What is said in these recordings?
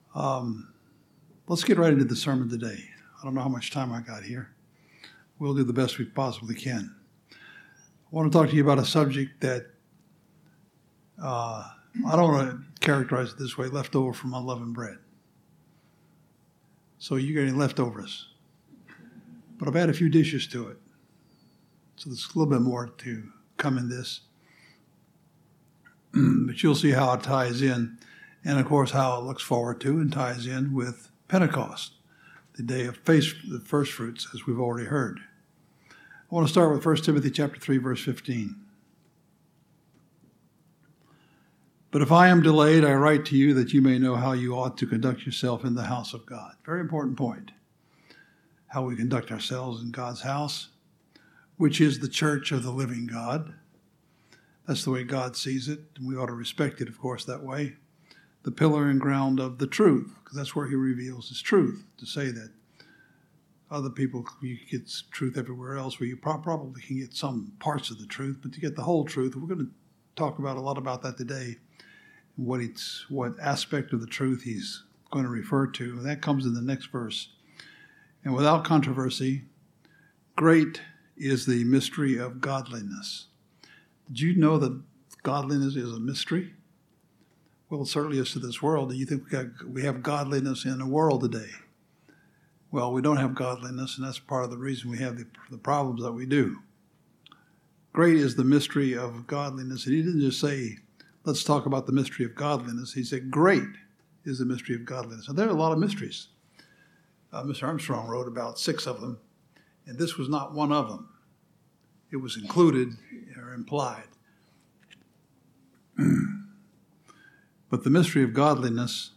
Let's get right into the sermon today. I don't know how much time I got here. We'll do the best we possibly can. I want to talk to you about a subject that I don't want to characterize it this way, leftover from unleavened bread. So you got any leftovers. But I've added a few dishes to it. So there's a little bit more to come in this. But you'll see how it ties in. And, of course, how it looks forward to and ties in with Pentecost, the day of the first fruits, as we've already heard. I want to start with 1 Timothy chapter 3, verse 15. But if I am delayed, I write to you that you may know how you ought to conduct yourself in the house of God. Very important point. How we conduct ourselves in God's house, which is the church of the living God. That's the way God sees it, and we ought to respect it, of course, that way. The pillar and ground of the truth, because that's where he reveals his truth. To say that other people, you get truth everywhere else, where you probably can get some parts of the truth, but to get the whole truth, we're going to talk about a lot about that today. What aspect of the truth he's going to refer to. And that comes in the next verse. And without controversy, great is the mystery of godliness. Did you know that godliness is a mystery? Well, it certainly is to this world. Do you think we have godliness in the world today? Well, we don't have godliness, and that's part of the reason we have the problems that we do. Great is the mystery of godliness. And he didn't just say, let's talk about the mystery of godliness. He said, great is the mystery of godliness. And there are a lot of mysteries. Mr. Armstrong wrote about 6 of them, and this was not one of them. It was included or implied. But the mystery of godliness,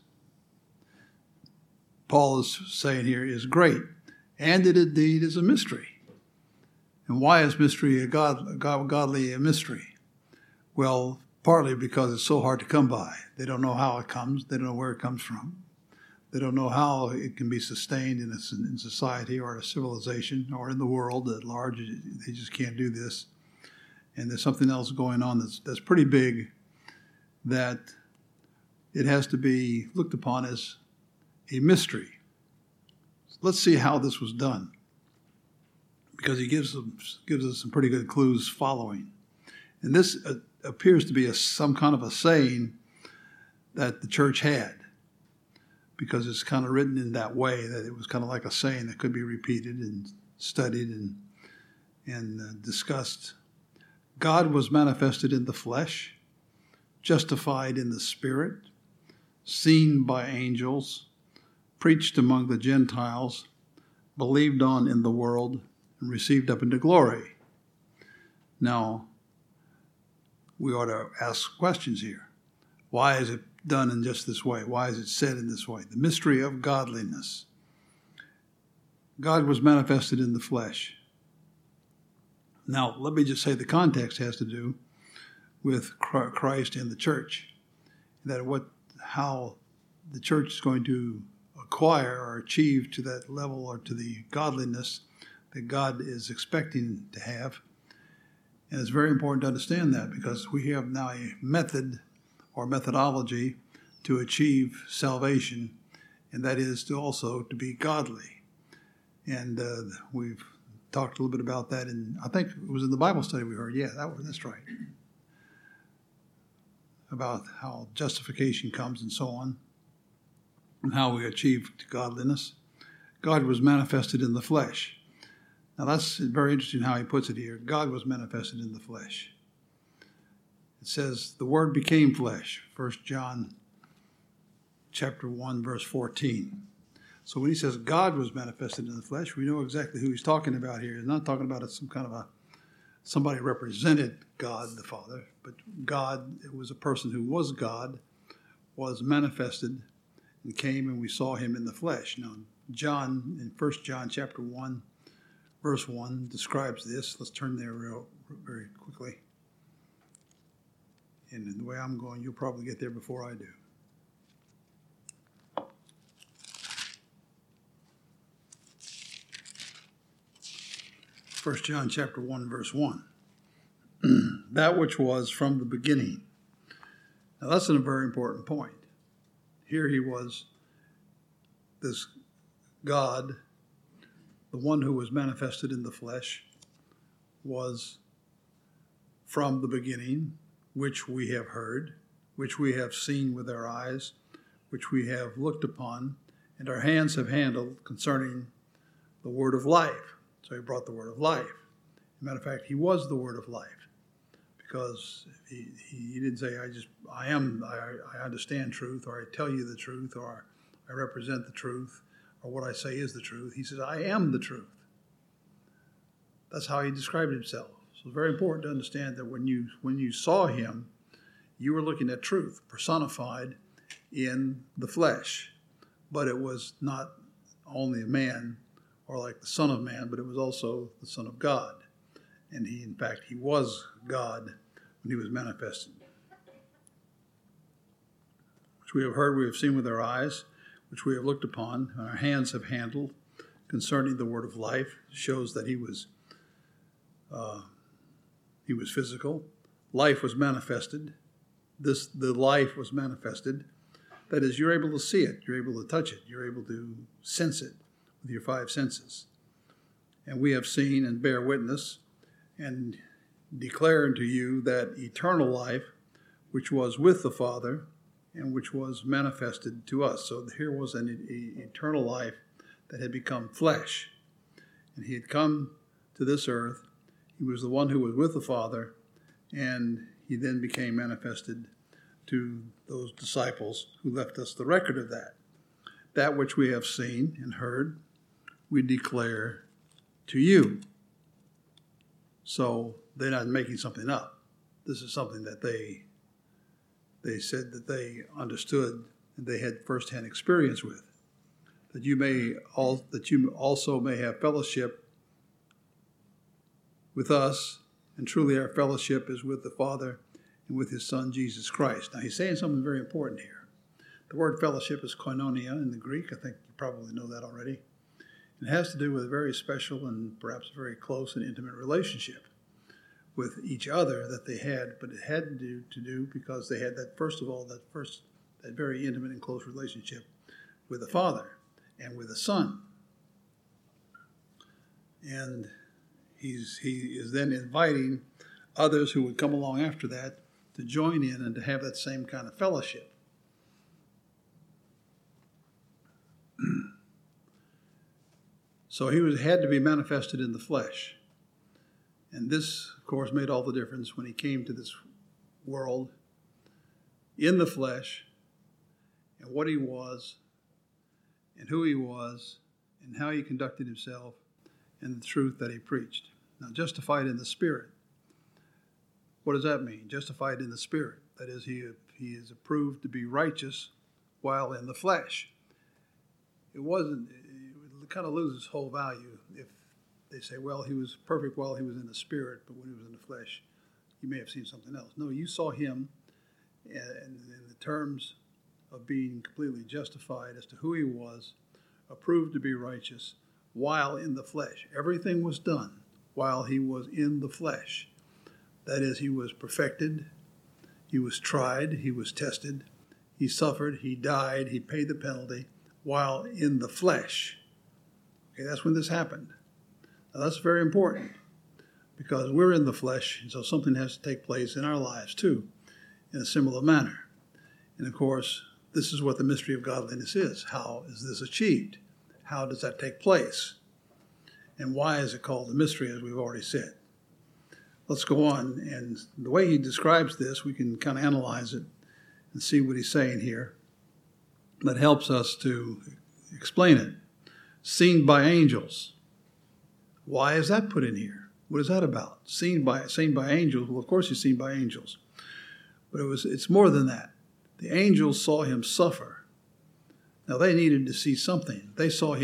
Paul is saying here, is great. And it indeed is a mystery. And why is mystery godly a mystery? Well, partly because it's so hard to come by. They don't know how it comes. They don't know where it comes from. They don't know how it can be sustained in society or in a civilization or in the world at large. They just can't do this. And there's something else going on that's pretty big, that it has to be looked upon as a mystery. Let's see how this was done, because he gives us some pretty good clues following. And this appears to be some kind of a saying that the church had, because it's kind of written in that way, that it was kind of like a saying that could be repeated and studied and discussed. God was manifested in the flesh, justified in the spirit, seen by angels, preached among the Gentiles, believed on in the world, and received up into glory. Now, we ought to ask questions here. Why is it done in just this way? Why is it said in this way? The mystery of godliness. God was manifested in the flesh. Now, let me just say the context has to do with Christ and the church. How the church is going to acquire or achieve to that level or to the godliness that God is expecting to have. And it's very important to understand that, because we have now a method or methodology to achieve salvation, and that is to be godly. And we've talked a little bit about that, and I think it was in the Bible study we heard. Yeah, that's right. About how justification comes and so on, and how we achieve godliness. God was manifested in the flesh. Now that's very interesting how he puts it here. God was manifested in the flesh. It says the Word became flesh. 1 John chapter 1, verse 14. So when he says God was manifested in the flesh, we know exactly who he's talking about here. He's not talking about some kind of somebody represented God the Father, but God, it was a person who was God, was manifested and came, and we saw him in the flesh. Now, John, in 1 John chapter 1, verse 1, describes this. Let's turn there very quickly. And the way I'm going, you'll probably get there before I do. 1 John chapter 1, verse 1. That which was from the beginning. Now that's a very important point. Here he was this God, the one who was manifested in the flesh, was from the beginning, which we have heard, which we have seen with our eyes, which we have looked upon, and our hands have handled concerning the word of life. So he brought the word of life. As a matter of fact, he was the word of life, because he didn't say, I understand truth, or I tell you the truth, or I represent the truth, or what I say is the truth. He says, I am the truth. That's how he described himself. So it's very important to understand that when you saw him, you were looking at truth personified in the flesh. But it was not only a man or like the Son of Man, but it was also the Son of God. And in fact, he was God when he was manifested. Which we have heard, we have seen with our eyes, which we have looked upon, and our hands have handled concerning the word of life. Shows that he was physical. Life was manifested. The life was manifested. That is, you're able to see it. You're able to touch it. You're able to sense it with your five senses. And we have seen and bear witness and declare unto you that eternal life, which was with the Father and which was manifested to us. So here was an eternal life that had become flesh. And he had come to this earth. He was the one who was with the Father, and he then became manifested to those disciples who left us the record of that. That which we have seen and heard, we declare to you. So they're not making something up. This is something that they said that they understood and they had firsthand experience with. That you also may have fellowship with us, and truly our fellowship is with the Father and with his Son, Jesus Christ. Now he's saying something very important here. The word fellowship is koinonia in the Greek. I think you probably know that already. It has to do with a very special and perhaps very close and intimate relationship with each other that they had, but it had to do because they had that very intimate and close relationship with the Father and with the Son. And he is then inviting others who would come along after that to join in and to have that same kind of fellowship. So he had to be manifested in the flesh. And this, of course, made all the difference when he came to this world in the flesh, and what he was, and who he was, and how he conducted himself, and the truth that he preached. Now, justified in the Spirit. What does that mean? Justified in the Spirit. That is, he is approved to be righteous while in the flesh. It kind of loses whole value if they say, well, he was perfect while he was in the Spirit, but when he was in the flesh, you may have seen something else. No, you saw him in the terms of being completely justified as to who he was, approved to be righteous while in the flesh. Everything was done while he was in the flesh. That is, he was perfected, he was tried, he was tested, he suffered, he died, he paid the penalty while in the flesh. Okay, that's when this happened. Now that's very important because we're in the flesh, and so something has to take place in our lives too, in a similar manner. And of course, this is what the mystery of godliness is. How is this achieved? How does that take place? And why is it called the mystery, as we've already said? Let's go on. And the way he describes this, we can kind of analyze it and see what he's saying here. That helps us to explain it. Seen by angels. Why is that put in here? What is that about? Seen by angels. Well, of course he's seen by angels. But it's more than that. The angels saw him suffer. Now they needed to see something. They saw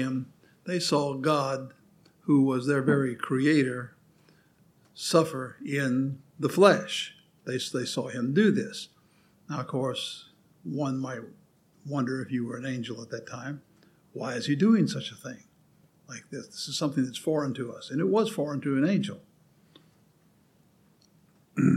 God, who was their very creator, suffer in the flesh. They saw him do this. Now, of course, one might wonder if you were an angel at that time, why is he doing such a thing like this? This is something that's foreign to us. And it was foreign to an angel.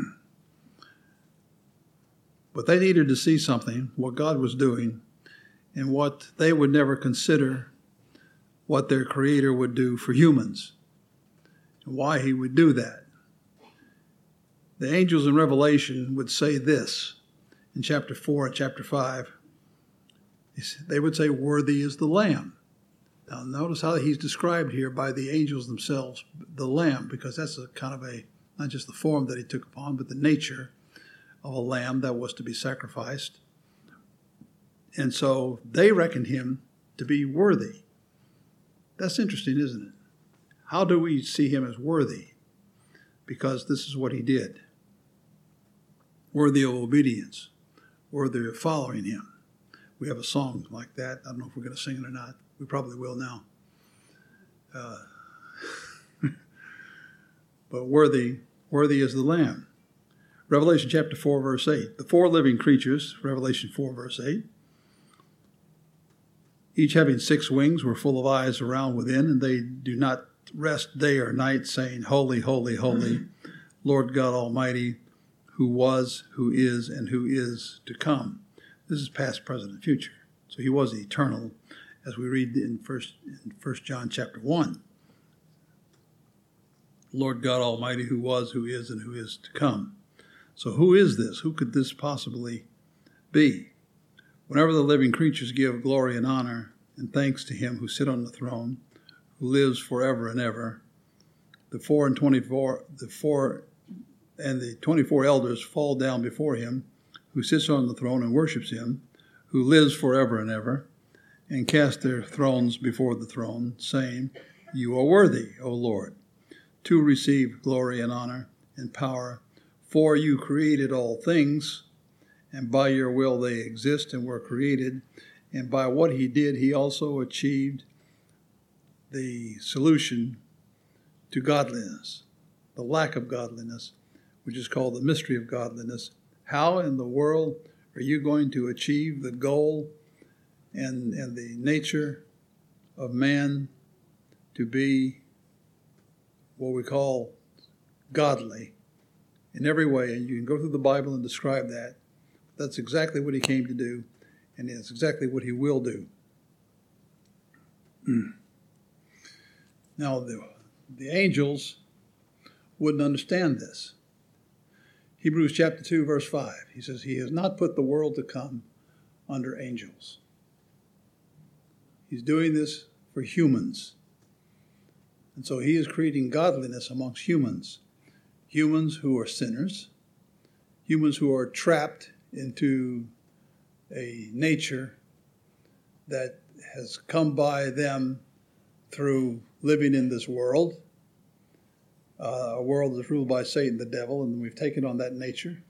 But they needed to see something, what God was doing in what they would never consider what their Creator would do for humans and why he would do that. The angels in Revelation would say this in chapter 4 and chapter 5. They would say, "Worthy is the Lamb." Now notice how he's described here by the angels themselves, the Lamb, because that's a kind of not just the form that he took upon, but the nature of a lamb that was to be sacrificed. And so they reckoned him to be worthy. That's interesting, isn't it? How do we see him as worthy? Because this is what he did. Worthy of obedience, worthy of following him. We have a song like that. I don't know if we're going to sing it or not. We probably will now. But worthy is the Lamb. Revelation chapter 4, verse 8. The four living creatures, Revelation 4, verse 8, each having 6 wings, were full of eyes around within, and they do not rest day or night, saying, "Holy, holy, holy, Lord God Almighty, who was, who is, and who is to come." This is past, present, and future. So he was eternal, as we read in 1 John chapter 1. Lord God Almighty, who was, who is, and who is to come. So who is this? Who could this possibly be? Whenever the living creatures give glory and honor and thanks to him who sit on the throne, who lives forever and ever, the 24 elders fall down before him who sits on the throne and worships him, who lives forever and ever, and cast their thrones before the throne, saying, "You are worthy, O Lord, to receive glory and honor and power, for you created all things, and by your will they exist and were created, and by what he did he also achieved the solution to godliness, the lack of godliness, which is called the mystery of godliness." How in the world are you going to achieve the goal and the nature of man to be what we call godly in every way? And you can go through the Bible and describe that. That's exactly what he came to do, and it's exactly what he will do. Now, the angels wouldn't understand this. Hebrews chapter 2, verse 5, he says, "He has not put the world to come under angels." He's doing this for humans. And so he is creating godliness amongst humans. Humans who are sinners. Humans who are trapped into a nature that has come by them through living in this world. A world that's ruled by Satan, the devil, and we've taken on that nature.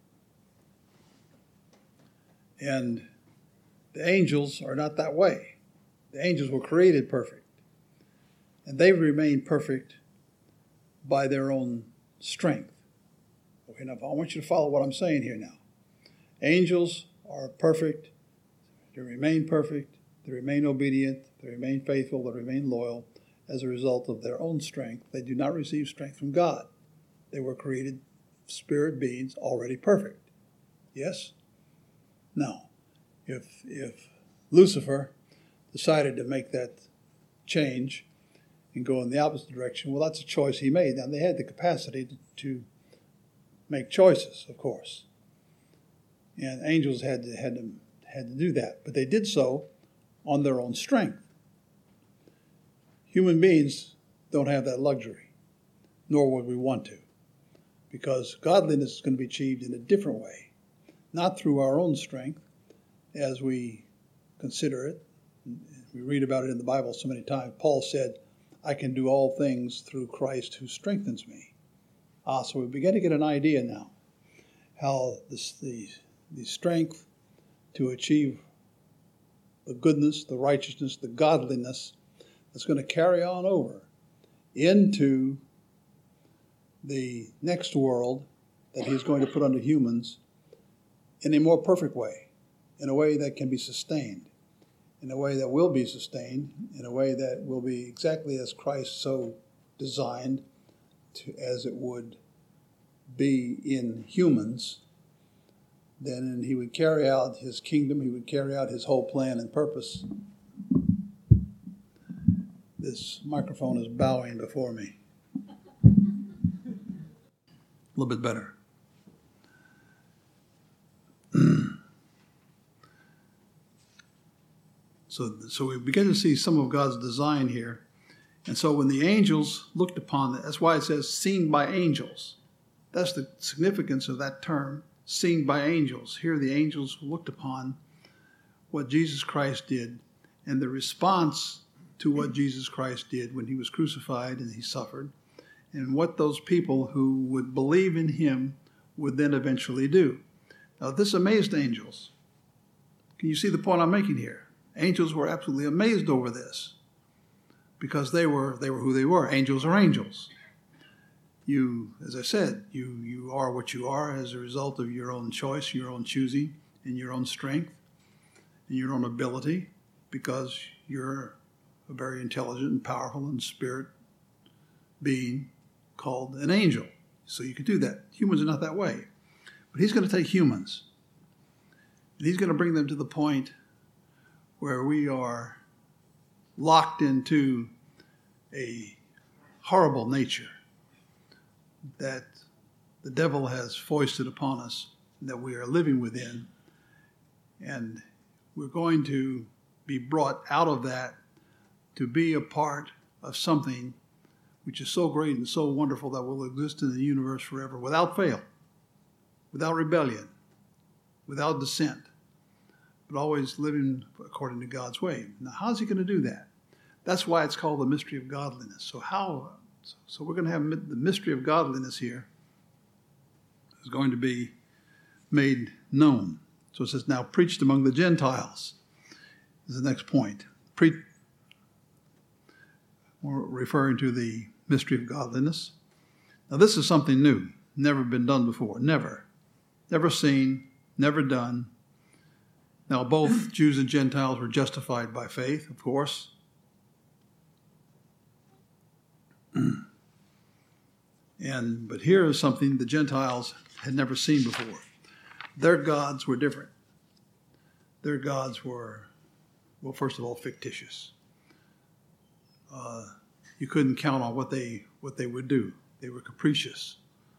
And the angels are not that way. The angels were created perfect. And they've remained perfect by their own strength. Okay, now I want you to follow what I'm saying here now. Angels are perfect. They remain perfect. They remain obedient. They remain faithful. They remain loyal as a result of their own strength. They do not receive strength from God. They were created spirit beings already perfect. Yes? Now, if Lucifer decided to make that change and go in the opposite direction, well, that's a choice he made. Now, they had the capacity to make choices, of course. And angels had to do that. But they did so on their own strength. Human beings don't have that luxury, nor would we want to, because godliness is going to be achieved in a different way, not through our own strength as we consider it. We read about it in the Bible so many times. Paul said, "I can do all things through Christ who strengthens me." So we begin to get an idea now how the strength to achieve the goodness, the righteousness, the godliness that's going to carry on over into the next world that he's going to put unto humans in a more perfect way, in a way that can be sustained, in a way that will be sustained, in a way that will be exactly as Christ so designed as it would be in humans then he would carry out his kingdom. He would carry out his whole plan and purpose. This microphone is bowing before me. A little bit better. So we begin to see some of God's design here. And so when the angels looked upon it, that's why it says seen by angels. That's the significance of that term, seen by angels. Here the angels looked upon what Jesus Christ did and the response to what Jesus Christ did when he was crucified and he suffered, and what those people who would believe in him would then eventually do. Now this amazed angels. Can you see the point I'm making here? Angels were absolutely amazed over this because they were who they were. Angels are angels. You, as I said, you are what you are as a result of your own choice, your own choosing, and your own strength, and your own ability, because you're a very intelligent and powerful and spirit being called an angel. So you could do that. Humans are not that way. But he's going to take humans, and he's going to bring them to the point where we are locked into a horrible nature that the devil has foisted upon us, that we are living within. And we're going to be brought out of that to be a part of something which is so great and so wonderful that will exist in the universe forever without fail, without rebellion, without dissent, but always living according to God's way. Now, how's he going to do that? That's why it's called the mystery of godliness. So we're going to have the mystery of godliness here is going to be made known. So it says, now preached among the Gentiles is the next point. We're referring to the mystery of godliness. Now this is something new, never been done before, never seen, never done. Now both Jews and Gentiles were justified by faith, of course. But here is something the Gentiles had never seen before. Their gods were different. Their gods were, well, first of all, fictitious. You couldn't count on what they would do. They were capricious.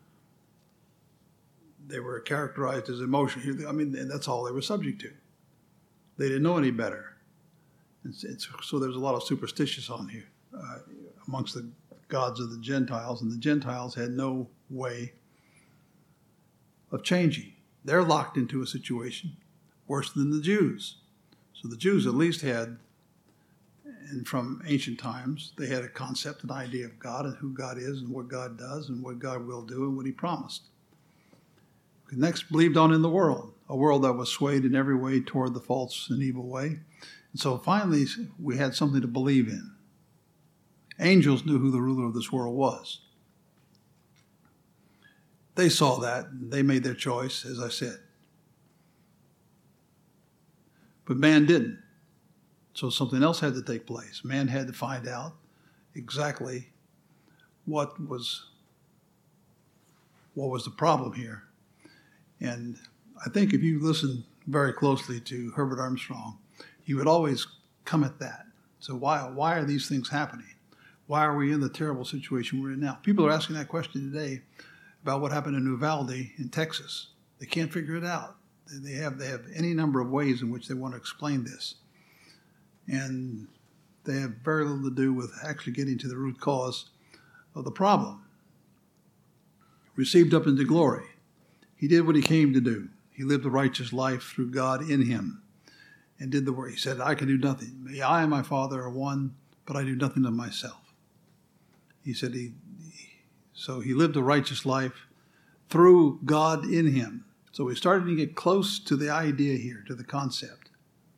They were characterized as emotional. I mean, that's all they were subject to. They didn't know any better. So there's a lot of superstitions on here amongst the gods of the Gentiles, and the Gentiles had no way of changing. They're locked into a situation worse than the Jews. So the Jews at least had, and from ancient times, they had a concept, an idea of God and who God is and what God does and what God will do and what he promised. Next, believed on in the world, a world that was swayed in every way toward the false and evil way. And so finally, we had something to believe in. Angels knew who the ruler of this world was. They saw that. They made their choice, as I said. But man didn't. So something else had to take place. Man had to find out exactly what was the problem here. And I think if you listen very closely to Herbert Armstrong, he would always come at that. So why are these things happening? Why are we in the terrible situation we're in now? People are asking that question today about what happened in Uvalde in Texas. They can't figure it out. They have any number of ways in which they want to explain this. And they have very little to do with actually getting to the root cause of the problem. Received up into glory. He did what he came to do. He lived a righteous life through God in him and did the work. He said, I can do nothing. I and my Father are one, but I do nothing of myself. He said so he lived a righteous life through God in him. So we started to get close to the idea here, to the concept.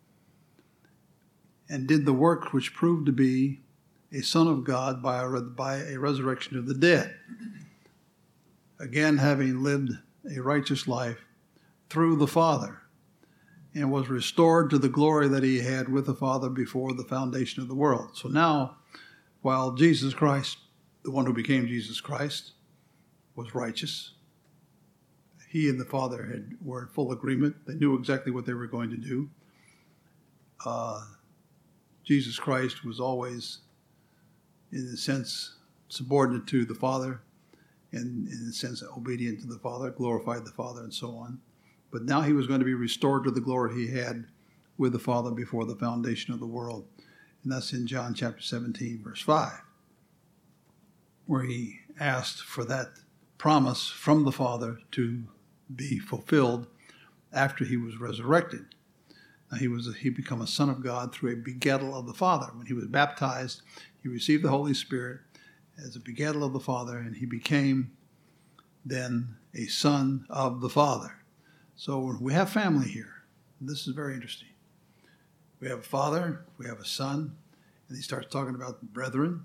And did the work which proved to be a Son of God by a resurrection of the dead. Again, having lived a righteous life through the Father, and was restored to the glory that he had with the Father before the foundation of the world. So now, while Jesus Christ, the one who became Jesus Christ, was righteous, he and the Father were in full agreement. They knew exactly what they were going to do. Jesus Christ was always, in a sense, subordinate to the Father, and in a sense, obedient to the Father, glorified the Father, and so on. But now he was going to be restored to the glory he had with the Father before the foundation of the world. And that's in John chapter 17, verse 5, where he asked for that promise from the Father to be fulfilled after he was resurrected. Now he became a son of God through a begettal of the Father. When he was baptized, he received the Holy Spirit as a begettal of the Father, and he became then a son of the Father. So we have family here. This is very interesting. We have a father, we have a son, and he starts talking about brethren,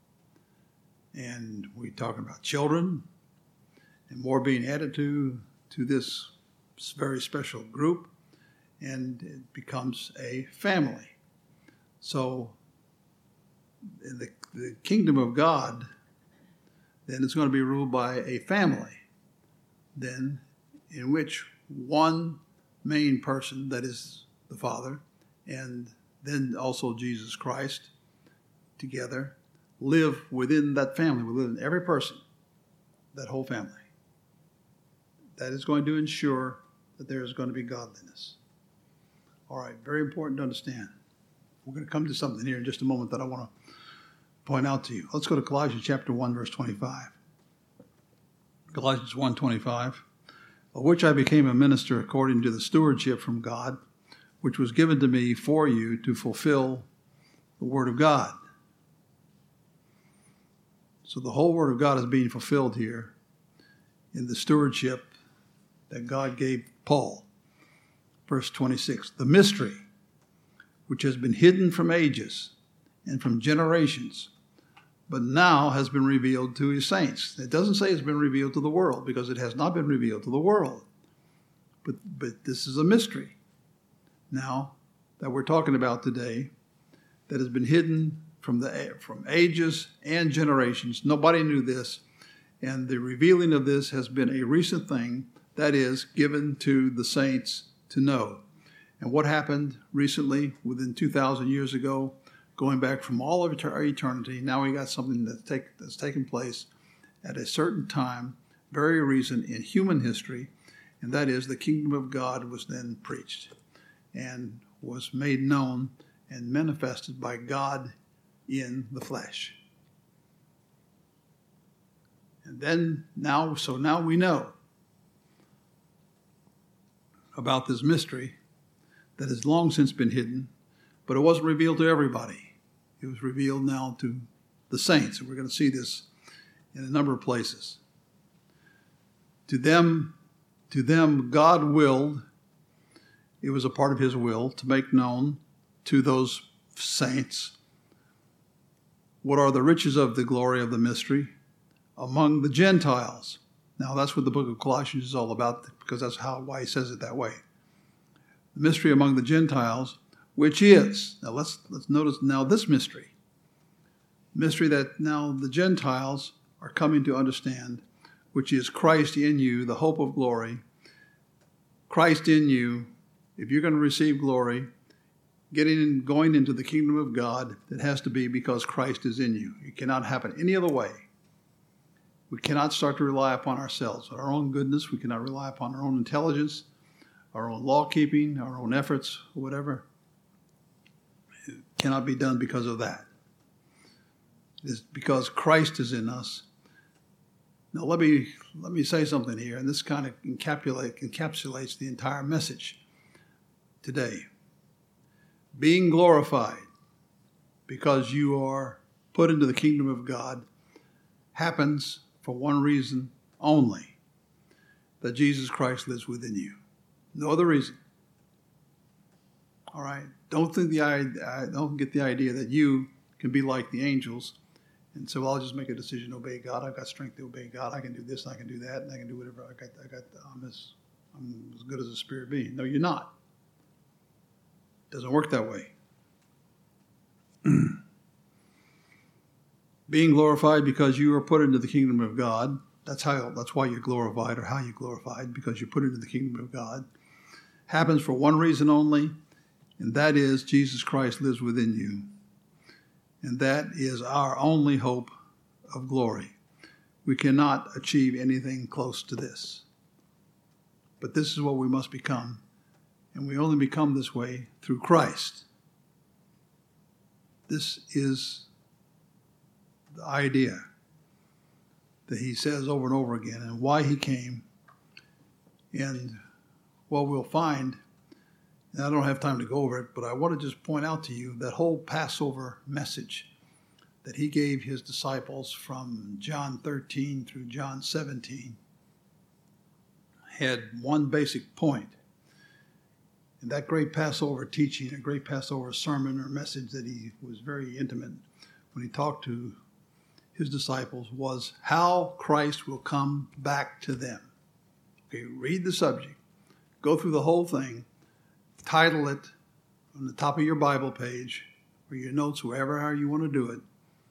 and we're talking about children, and more being added to this very special group, and it becomes a family. So in the kingdom of God, then it's going to be ruled by a family, then in which one main person, that is the Father, and then also Jesus Christ, together live within that family, within every person, that whole family. That is going to ensure that there is going to be godliness. All right, very important to understand. We're going to come to something here in just a moment that I want to point out to you. Let's go to Colossians chapter 1, verse 25. Colossians 1:25, of which I became a minister according to the stewardship from God, which was given to me for you to fulfill the word of God. So the whole word of God is being fulfilled here in the stewardship that God gave Paul. Verse 26, the mystery which has been hidden from ages and from generations, but now has been revealed to his saints. It doesn't say it's been revealed to the world, because it has not been revealed to the world. But this is a mystery now that we're talking about today that has been hidden from ages and generations. Nobody knew this, and the revealing of this has been a recent thing that is given to the saints to know. And what happened recently, within 2,000 years ago, going back from all of our eternity, now we got something that's taken place at a certain time, very recent in human history, and that is the kingdom of God was then preached and was made known and manifested by God in the flesh. And then now we know about this mystery that has long since been hidden, but it wasn't revealed to everybody. It was revealed now to the saints, and we're going to see this in a number of places. To them, God willed, it was a part of his will, to make known to those saints what are the riches of the glory of the mystery among the Gentiles. Now that's what the book of Colossians is all about, because that's why he says it that way. The mystery among the Gentiles, which is, now let's notice now this mystery that now the Gentiles are coming to understand, which is Christ in you, the hope of glory. Christ in you, if you're going to receive glory, going into the kingdom of God, it has to be because Christ is in you. It cannot happen any other way. We cannot start to rely upon ourselves, our own goodness. We cannot rely upon our own intelligence, our own law keeping, our own efforts, whatever. It cannot be done because of that. It is because Christ is in us. Now let me say something here, and this kind of encapsulates the entire message today. Being glorified because you are put into the kingdom of God happens for one reason only, that Jesus Christ lives within you. No other reason. All right? Don't get the idea that you can be like the angels and say, well, I'll just make a decision to obey God. I've got strength to obey God. I can do this, and I can do that, and I can do whatever. I'm as good as a spirit being. No, you're not. It doesn't work that way. Being glorified because you are put into the kingdom of God That's why you're glorified, or how you're glorified, because you're put into the kingdom of God. Happens for one reason only, and that is Jesus Christ lives within you. And that is our only hope of glory. We cannot achieve anything close to this. But this is what we must become. And we only become this way through Christ. This is the idea that he says over and over again, and why he came. And what we'll find, and I don't have time to go over it, but I want to just point out to you that whole Passover message that he gave his disciples from John 13 through John 17 had one basic point. And that great Passover teaching, a great Passover sermon or message that he was very intimate when he talked to his disciples, was how Christ will come back to them. Okay, read the subject. Go through the whole thing. Title it on the top of your Bible page or your notes, wherever you want to do it.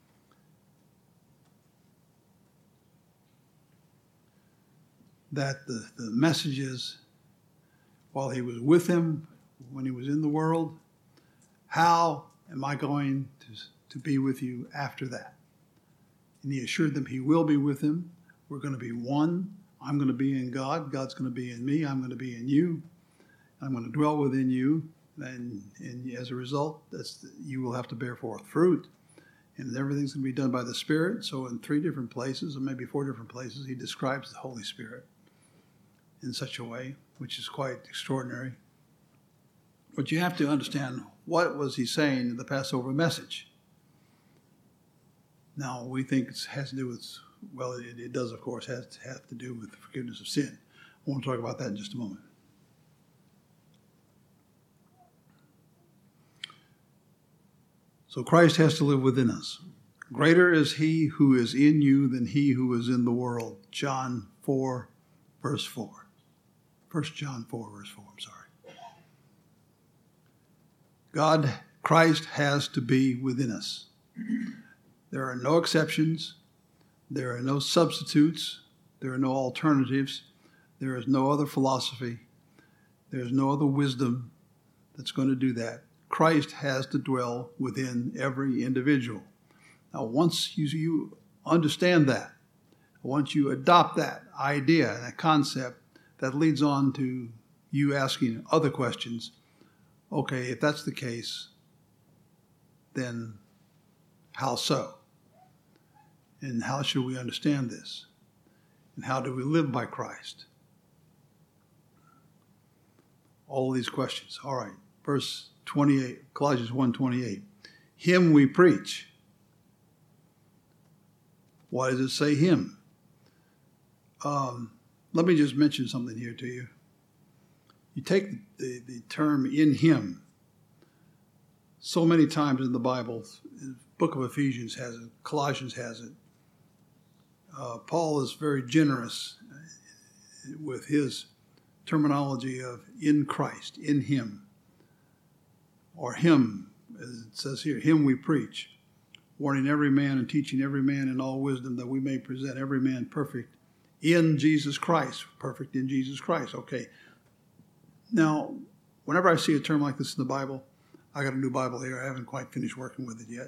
That the message is, while he was with them, when he was in the world, how am I going to be with you after that? And he assured them he will be with them. We're going to be one. I'm going to be in God. God's going to be in me. I'm going to be in you. I'm going to dwell within you. And as a result, you will have to bear forth fruit. And everything's going to be done by the Spirit. So in 3 different places, or maybe 4 different places, he describes the Holy Spirit in such a way, which is quite extraordinary. But you have to understand, what was he saying in the Passover message? Now, we think it has to do with, well, it does, of course, have to do with the forgiveness of sin. I want to talk about that in just a moment. So Christ has to live within us. Greater is he who is in you than he who is in the world. John 4, verse 4. 1 John 4, verse 4, I'm sorry. Christ has to be within us. There are no exceptions. There are no substitutes. There are no alternatives. There is no other philosophy. There is no other wisdom that's going to do that. Christ has to dwell within every individual. Now, once you understand that, once you adopt that idea, that concept, that leads on to you asking other questions. Okay, if that's the case, then how so? And how should we understand this? And how do we live by Christ? All these questions. All right, verse 28, Colossians 1:28. Him we preach. Why does it say him? Let me just mention something here to you. You take the term in him. So many times in the Bible, the book of Ephesians has it, Colossians has it. Paul is very generous with his terminology of in Christ, in him. Or him, as it says here, him we preach, warning every man and teaching every man in all wisdom, that we may present every man perfect in Jesus Christ. Perfect in Jesus Christ. Okay. Now, whenever I see a term like this in the Bible, I got a new Bible here. I haven't quite finished working with it yet.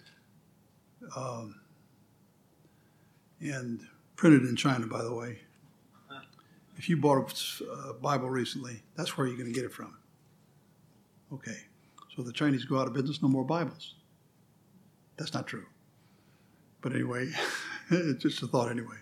And printed in China, by the way. If you bought a Bible recently, that's where you're going to get it from. Okay. So the Chinese go out of business, no more Bibles. That's not true. But anyway, it's just a thought anyway.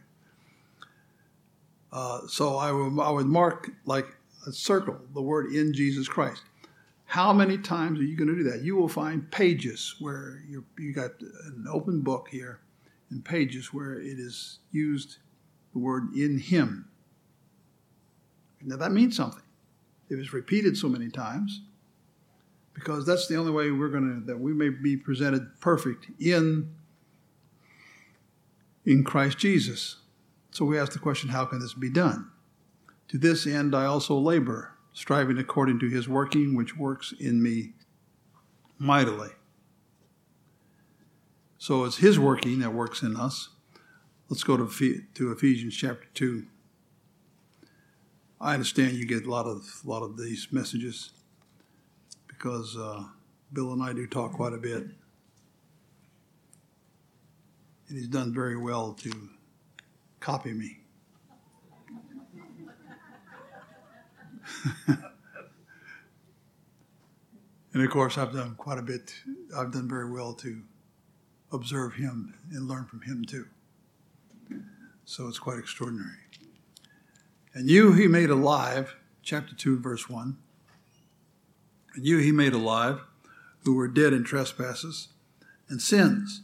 So I would mark like a circle, the word in Jesus Christ. How many times are you going to do that? You will find pages where you got an open book here, and pages where it is used, the word in him. Now that means something. It was repeated so many times, because that's the only way that we may be presented perfect in Christ Jesus. So we ask the question, how can this be done? To this end I also labor, striving according to his working, which works in me mightily. So it's his working that works in us. Let's go to Ephesians chapter 2. I understand you get a lot of these messages because Bill and I do talk quite a bit. And he's done very well to copy me. And of course, I've done quite a bit. I've done very well to observe him and learn from him too. So it's quite extraordinary. And you he made alive, chapter 2, verse 1. And you he made alive, who were dead in trespasses and sins.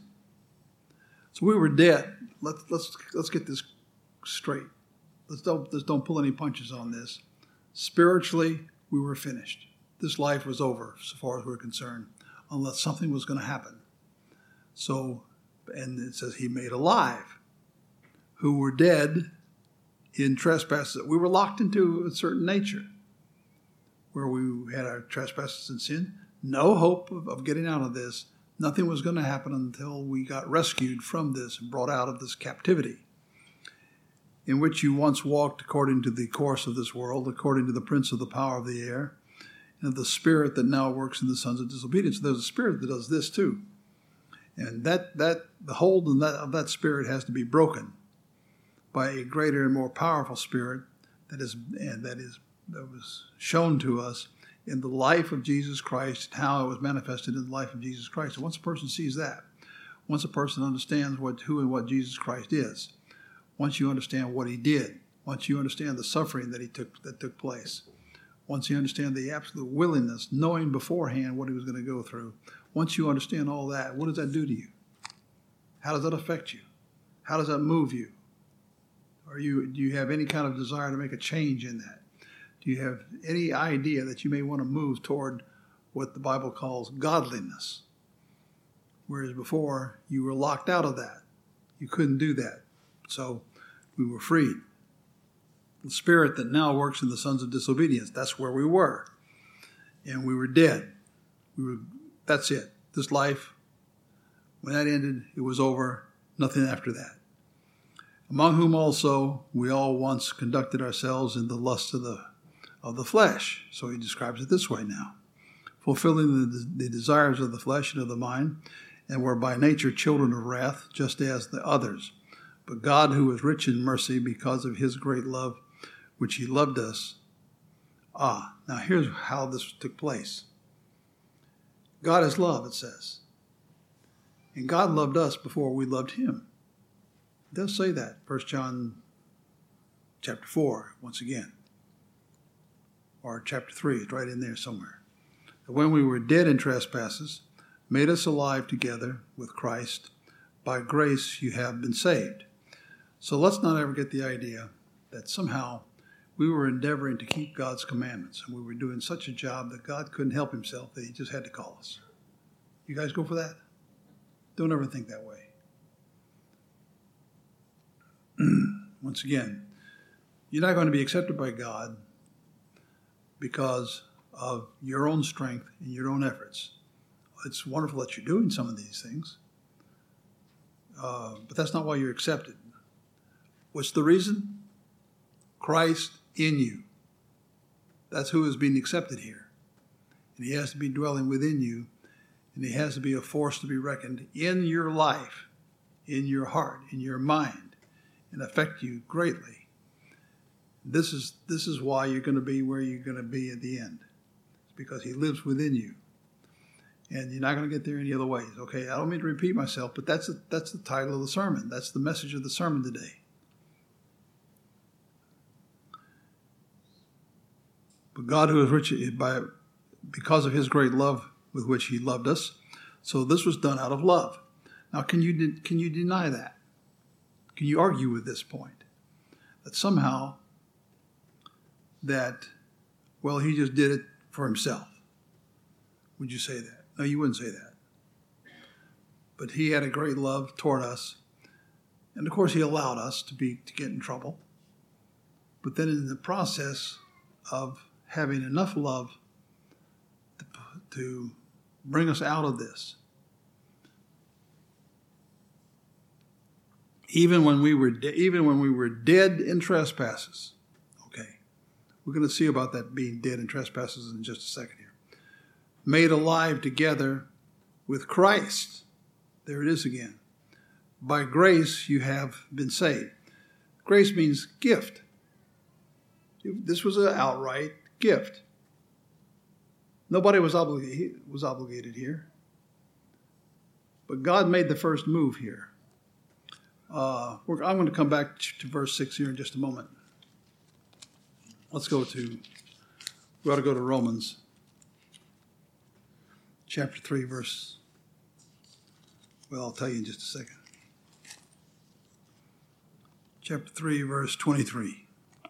So we were dead. Let's get this straight. Let's don't pull any punches on this. Spiritually, we were finished. This life was over, so far as we're concerned, unless something was going to happen. So, and it says he made alive, who were dead in trespasses. We were locked into a certain nature, where we had our trespasses and sin. No hope of getting out of this. Nothing was going to happen until we got rescued from this and brought out of this captivity, in which you once walked according to the course of this world, according to the prince of the power of the air, and of the spirit that now works in the sons of disobedience. There's a spirit that does this too. And that the hold of that spirit has to be broken by a greater and more powerful spirit that was shown to us in the life of Jesus Christ, and how it was manifested in the life of Jesus Christ. And once a person sees that, once a person understands who and what Jesus Christ is, once you understand what he did, once you understand the suffering that took place, once you understand the absolute willingness, knowing beforehand what he was going to go through, once you understand all that, what does that do to you? How does that affect you? How does that move you? Do you have any kind of desire to make a change in that? Do you have any idea that you may want to move toward what the Bible calls godliness? Whereas before, you were locked out of that. You couldn't do that. So we were freed. The spirit that now works in the sons of disobedience, that's where we were. And we were dead. That's it. This life, when that ended, it was over. Nothing after that. Among whom also we all once conducted ourselves in the lust of the flesh. So he describes it this way now. Fulfilling the desires of the flesh and of the mind, and were by nature children of wrath, just as the others. But God, who is rich in mercy because of his great love, which he loved us. Now here's how this took place. God is love, it says. And God loved us before we loved him. It does say that. 1 John chapter 4, once again. Or chapter 3, it's right in there somewhere. That when we were dead in trespasses, made us alive together with Christ. By grace you have been saved. So let's not ever get the idea that somehow we were endeavoring to keep God's commandments, and we were doing such a job that God couldn't help himself that he just had to call us. You guys go for that? Don't ever think that way. Once again, you're not going to be accepted by God because of your own strength and your own efforts. It's wonderful that you're doing some of these things, but that's not why you're accepted. What's the reason? Christ in you. That's who is being accepted here. And he has to be dwelling within you, and he has to be a force to be reckoned in your life, in your heart, in your mind, and affect you greatly. This is why you're going to be where you're going to be at the end. It's because he lives within you. And you're not going to get there any other ways. Okay, I don't mean to repeat myself, but that's the title of the sermon. That's the message of the sermon today. But God, who is rich because of his great love with which he loved us, so this was done out of love. Now, can you deny that? Can you argue with this point? That somehow he just did it for himself. Would you say that? No, you wouldn't say that. But he had a great love toward us. And of course, he allowed us to get in trouble. But then in the process of having enough love to bring us out of this, even when we were dead in trespasses. Okay, we're going to see about that being dead in trespasses in just a second here. Made alive together with Christ. There it is again. By grace you have been saved. Grace means gift. This was an outright gift. Nobody was obligated here. But God made the first move here. I'm going to come back to verse 6 here in just a moment. We ought to go to Romans chapter 3, verse, well, I'll tell you in just a second. Chapter 3, verse 23.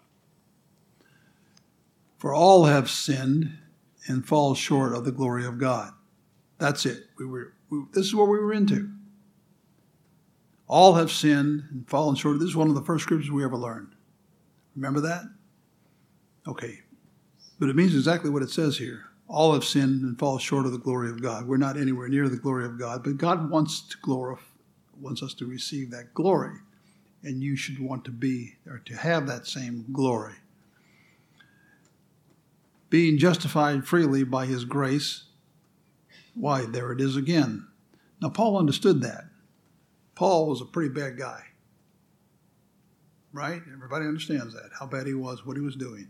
For all have sinned and fall short of the glory of God. That's it. This is what we were into. All have sinned and fallen short. This is one of the first scriptures we ever learned. Remember that? Okay. But it means exactly what it says here. All have sinned and fall short of the glory of God. We're not anywhere near the glory of God, but God wants us to receive that glory. And you should want to be, or to have that same glory. Being justified freely by his grace. Why, there it is again. Now, Paul understood that. Paul was a pretty bad guy. Right? Everybody understands that, how bad he was, what he was doing.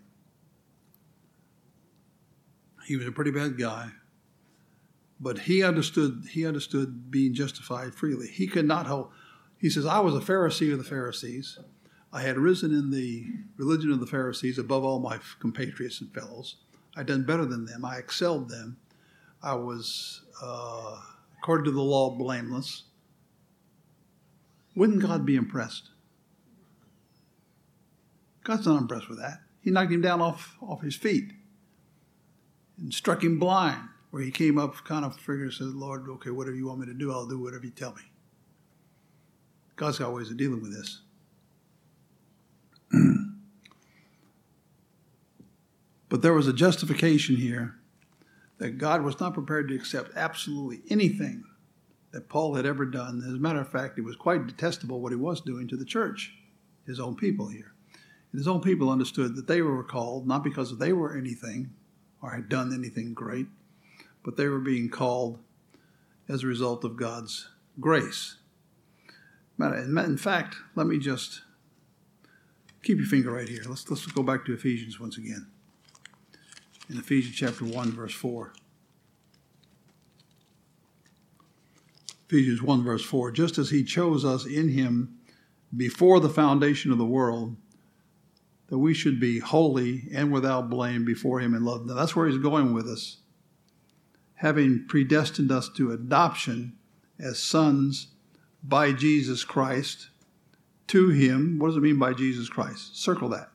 He was a pretty bad guy. But he understood being justified freely. He could not hold. He says, I was a Pharisee of the Pharisees. I had risen in the religion of the Pharisees above all my compatriots and fellows. I'd done better than them. I excelled them. I was, according to the law, blameless. Wouldn't God be impressed? God's not impressed with that. He knocked him down off his feet and struck him blind, where he came up kind of figured and said, Lord, okay, whatever you want me to do, I'll do whatever you tell me. God's got ways of dealing with this. But there was a justification here that God was not prepared to accept absolutely anything that Paul had ever done. As a matter of fact, it was quite detestable what he was doing to the church, his own people here. And his own people understood that they were called, not because they were anything or had done anything great, but they were being called as a result of God's grace. In fact, let me just keep your finger right here. Let's go back to Ephesians once again. In Ephesians chapter 1, verse 4. Ephesians 1, verse 4. Just as he chose us in him before the foundation of the world, that we should be holy and without blame before him in love. Now that's where he's going with us. Having predestined us to adoption as sons by Jesus Christ to him. What does it mean by Jesus Christ? Circle that.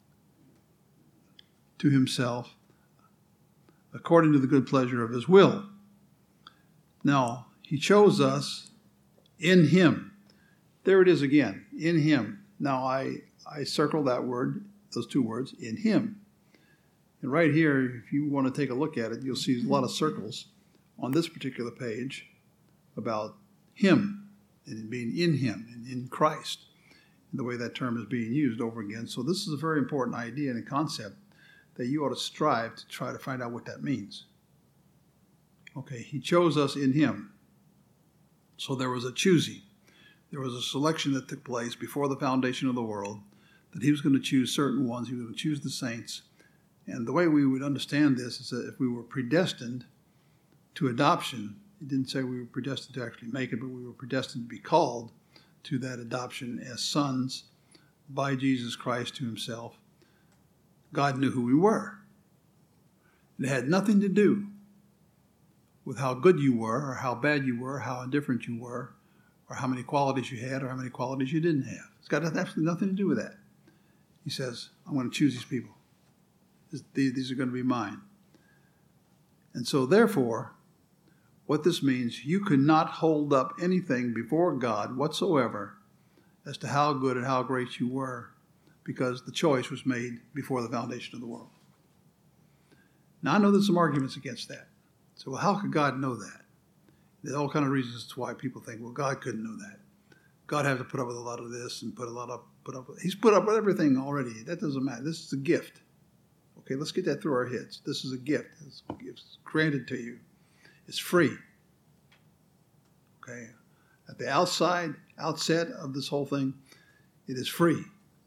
To himself, according to the good pleasure of his will. Now, he chose us in him. There it is again, in him. Now, I circle that word, those two words, in him. And right here, if you want to take a look at it, you'll see a lot of circles on this particular page about him and being in him and in Christ, and the way that term is being used over again. So this is a very important idea and a concept that you ought to strive to try to find out what that means. Okay, he chose us in him. So there was a choosing. There was a selection that took place before the foundation of the world, that he was going to choose certain ones. He was going to choose the saints. And the way we would understand this is that if we were predestined to adoption, it didn't say we were predestined to actually make it, but we were predestined to be called to that adoption as sons by Jesus Christ to himself. God knew who we were. It had nothing to do with how good you were or how bad you were, how indifferent you were, or how many qualities you had or how many qualities you didn't have. It's got absolutely nothing to do with that. He says, I'm going to choose these people. These are going to be mine. And so therefore, what this means, you could not hold up anything before God whatsoever as to how good and how great you were, because the choice was made before the foundation of the world. Now, I know there's some arguments against that. So, well, how could God know that? There's all kinds of reasons as to why people think, well, God couldn't know that. God has to put up with a lot of this and he's put up with everything already. That doesn't matter. This is a gift. Okay, let's get that through our heads. This is a gift. It's granted to you. It's free. Okay. At the outset of this whole thing, it is free.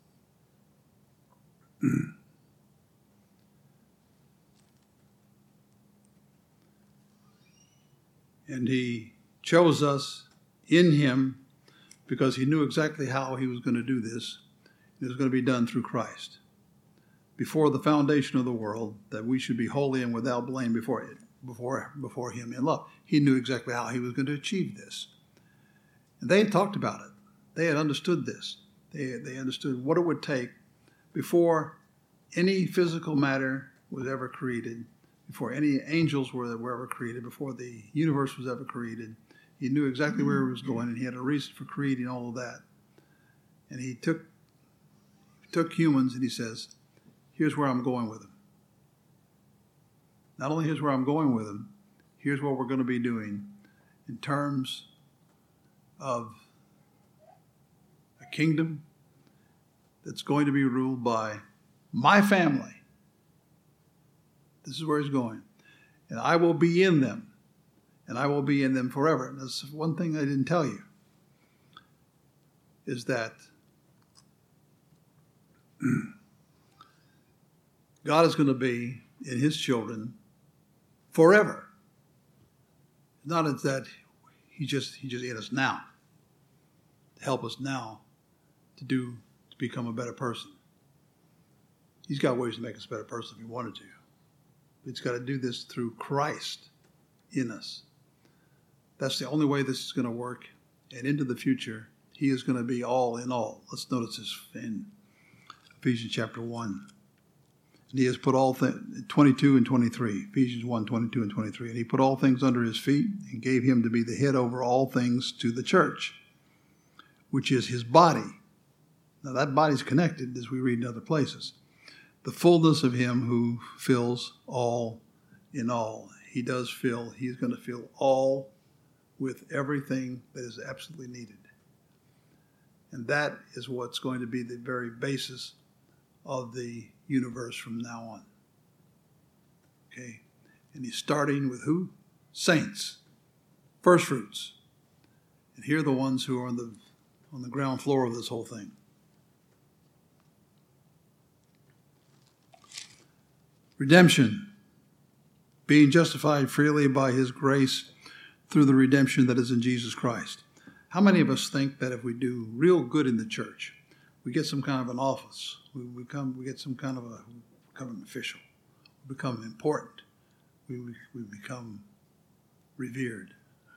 And he chose us in him because he knew exactly how he was going to do this. It was going to be done through Christ. Before the foundation of the world, that we should be holy and without blame before him in love. He knew exactly how he was going to achieve this. And they had talked about it. They had understood this. They understood what it would take before any physical matter was ever created, before any angels were ever created, before the universe was ever created. He knew exactly where he was going, and he had a reason for creating all of that. And he took humans, and he says, here's where I'm going with them. Not only here's where I'm going with them, here's what we're going to be doing in terms of a kingdom that's going to be ruled by my family. This is where he's going. And I will be in them. And I will be in them forever. And that's one thing I didn't tell you. Is that God is going to be in his children forever. Not as that he just in us now. To help us now to become a better person. He's got ways to make us a better person if he wanted to. But he's got to do this through Christ in us. That's the only way this is going to work. And into the future, he is going to be all in all. Let's notice this in Ephesians chapter 1. And he has put all things, 22 and 23, Ephesians 1, 22 and 23. And he put all things under his feet and gave him to be the head over all things to the church, which is his body. Now that body's connected, as we read in other places. The fullness of him who fills all in all. He does fill, he's going to fill all with everything that is absolutely needed. And that is what's going to be the very basis of the universe from now on. Okay? And he's starting with who? Saints. First fruits. And here are the ones who are on the ground floor of this whole thing. Redemption. Being justified freely by his grace through the redemption that is in Jesus Christ. How many of us think that if we do real good in the church, we get some kind of an office, we get some kind of become an official, we become important, we become revered.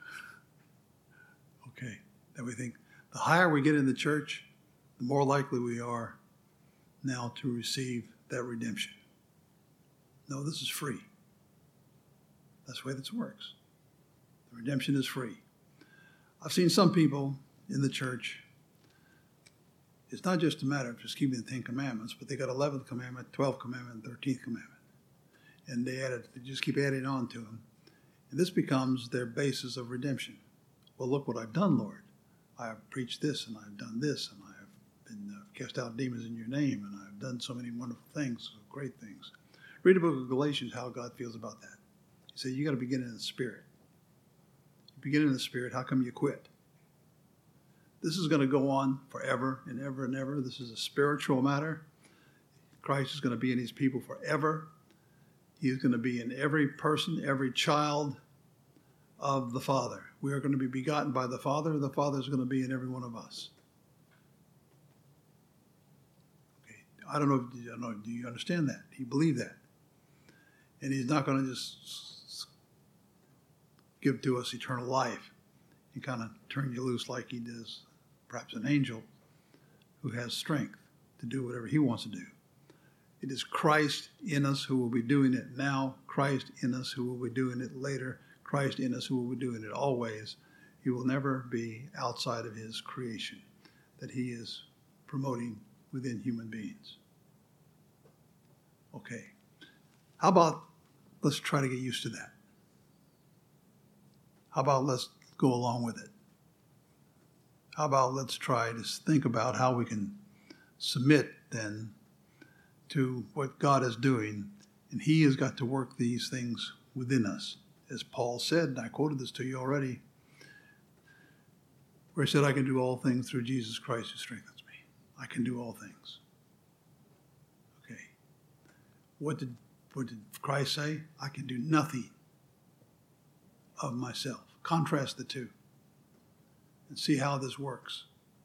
Okay, that we think the higher we get in the church, the more likely we are now to receive that redemption. No, this is free. That's the way this works. The redemption is free. I've seen some people in the church, it's not just a matter of just keeping the 10 Commandments, but they got 11th Commandment, 12th Commandment, and 13th Commandment. And they just keep adding on to them. And this becomes their basis of redemption. Well, look what I've done, Lord. I have preached this, and I've done this, and I have been cast out demons in your name, and I've done so many wonderful things, great things. Read the book of Galatians, how God feels about that. He said, you got to begin in the Spirit. You begin in the Spirit, how come you quit? This is going to go on forever and ever and ever. This is a spiritual matter. Christ is going to be in his people forever. He is going to be in every person, every child of the Father. We are going to be begotten by the Father. The Father is going to be in every one of us. Okay. I don't know, do you understand that? Do you believe that? And he's not going to just give to us eternal life and kind of turn you loose like he does perhaps an angel who has strength to do whatever he wants to do. It is Christ in us who will be doing it now, Christ in us who will be doing it later, Christ in us who will be doing it always. He will never be outside of his creation that he is promoting within human beings. Okay. How about let's try to get used to that? How about let's go along with it? how about let's try to think about how we can submit then to what God is doing, and he has got to work these things within us. As Paul said, and I quoted this to you already, where he said, I can do all things through Jesus Christ who strengthens me. I can do all things. Okay. What did Christ say? I can do nothing of myself. Contrast the two and see how this works.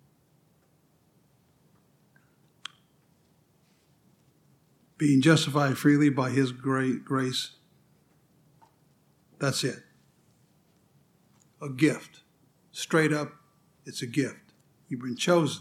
Being justified freely by his great grace, that's it. A gift. Straight up, it's a gift. You've been chosen.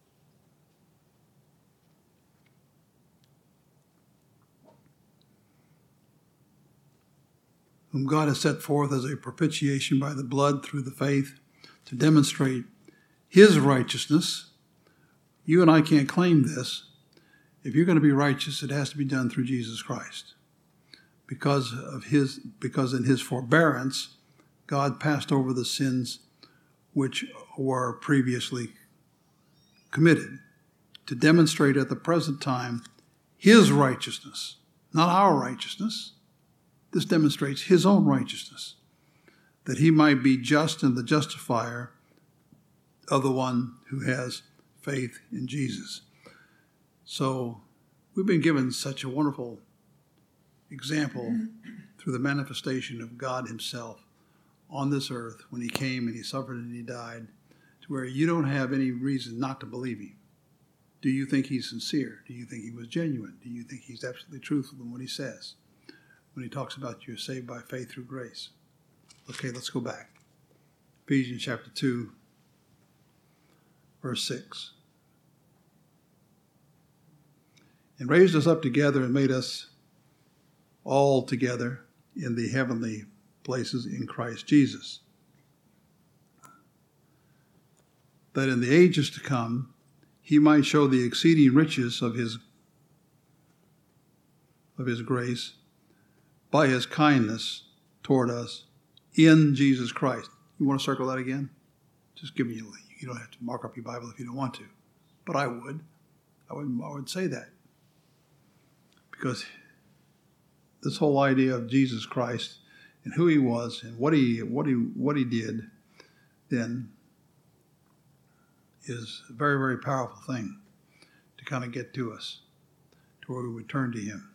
Whom God has set forth as a propitiation by the blood through the faith to demonstrate his righteousness. You and I can't claim this. If you're going to be righteous, it has to be done through Jesus Christ. Because in his forbearance, God passed over the sins which were previously committed to demonstrate at the present time his righteousness, not our righteousness. This demonstrates his own righteousness, that he might be just and the justifier of the one who has faith in Jesus. So we've been given such a wonderful example through the manifestation of God himself on this earth when he came and he suffered and he died, to where you don't have any reason not to believe him. Do you think he's sincere? Do you think he was genuine? Do you think he's absolutely truthful in what he says when he talks about you're saved by faith through grace? Okay, let's go back. Ephesians chapter 2, verse 6. And raised us up together and made us all together in the heavenly places in Christ Jesus, that in the ages to come he might show the exceeding riches of his grace by his kindness toward us in Jesus Christ. You want to circle that again? Just give me a link. You don't have to mark up your Bible if you don't want to, but I would say that, because this whole idea of Jesus Christ and who he was and what he did then is a very, very powerful thing to kind of get to us, to where we would turn to him.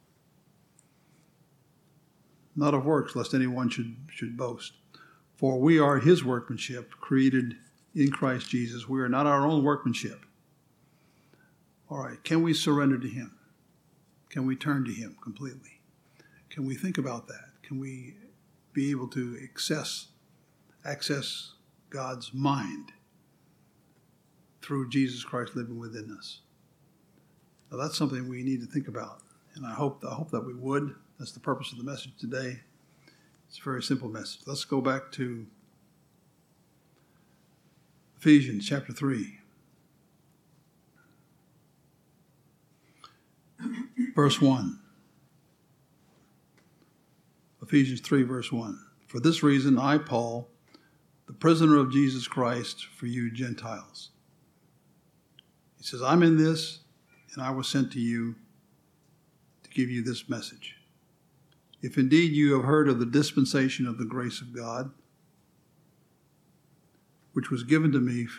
Not of works, lest anyone should boast. For we are his workmanship, created in Christ Jesus. We are not our own workmanship. All right, can we surrender to him? Can we turn to him completely? Can we think about that? Can we be able to access God's mind through Jesus Christ living within us? Now that's something we need to think about, and I hope that we would. That's the purpose of the message today. It's a very simple message. Let's go back to Ephesians chapter 3. Verse 1. Ephesians 3, verse 1. For this reason, I, Paul, the prisoner of Jesus Christ, for you Gentiles. He says, I'm in this, and I was sent to you to give you this message. If indeed you have heard of the dispensation of the grace of God, which was given to me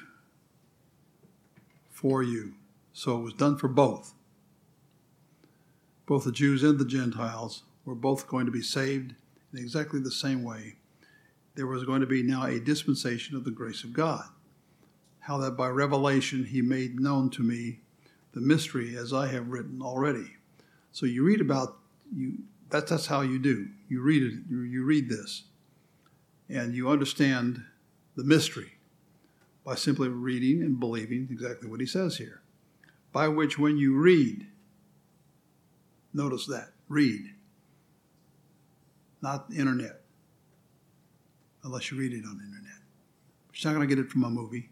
for you. So it was done for both. Both the Jews and the Gentiles were both going to be saved in exactly the same way. There was going to be now a dispensation of the grace of God. How that by revelation he made known to me the mystery, as I have written already. So you read about you. That's how you do. You read it. You read this, and you understand the mystery by simply reading and believing exactly what he says here. By which, when you read, notice that read, not the internet, unless you read it on the internet. You're not going to get it from a movie.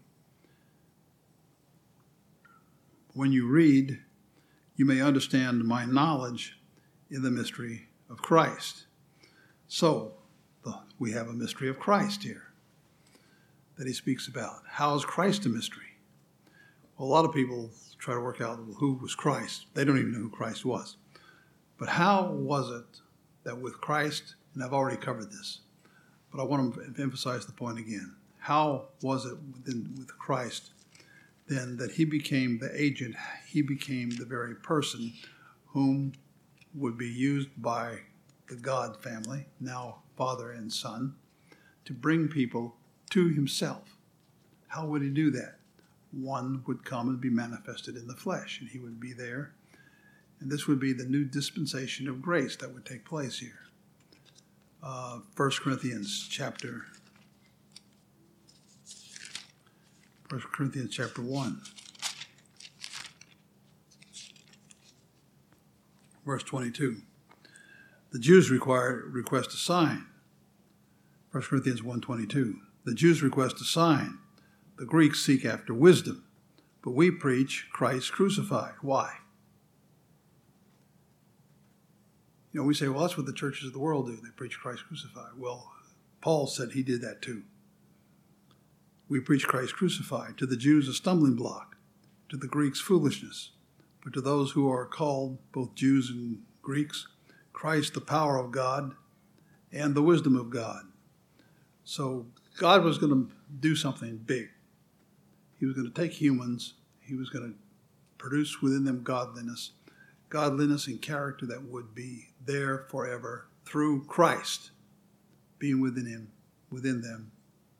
When you read, you may understand my knowledge in the mystery of Christ. So, we have a mystery of Christ here. that he speaks about. How is Christ a mystery? Well, a lot of people try to work out who was Christ. They don't even know who Christ was. But how was it that with Christ, and I've already covered this, but I want to emphasize the point again. How was it with Christ then that he became the agent, he became the very person whom would be used by the God family, now Father and Son, to bring people to himself? How would he do that? One would come and be manifested in the flesh, and he would be there. And this would be the new dispensation of grace that would take place here. 1 Corinthians chapter 1, verse 22. The Jews request a sign. 1 Corinthians 1:22. The Jews request a sign. The Greeks seek after wisdom. But we preach Christ crucified. Why? We say, well, that's what the churches of the world do. They preach Christ crucified. Well, Paul said he did that too. We preach Christ crucified. To the Jews, a stumbling block. To the Greeks, foolishness. But to those who are called, both Jews and Greeks, Christ, the power of God and the wisdom of God. So God was going to do something big. He was going to take humans. He was going to produce within them godliness and character that would be there forever through Christ being within them.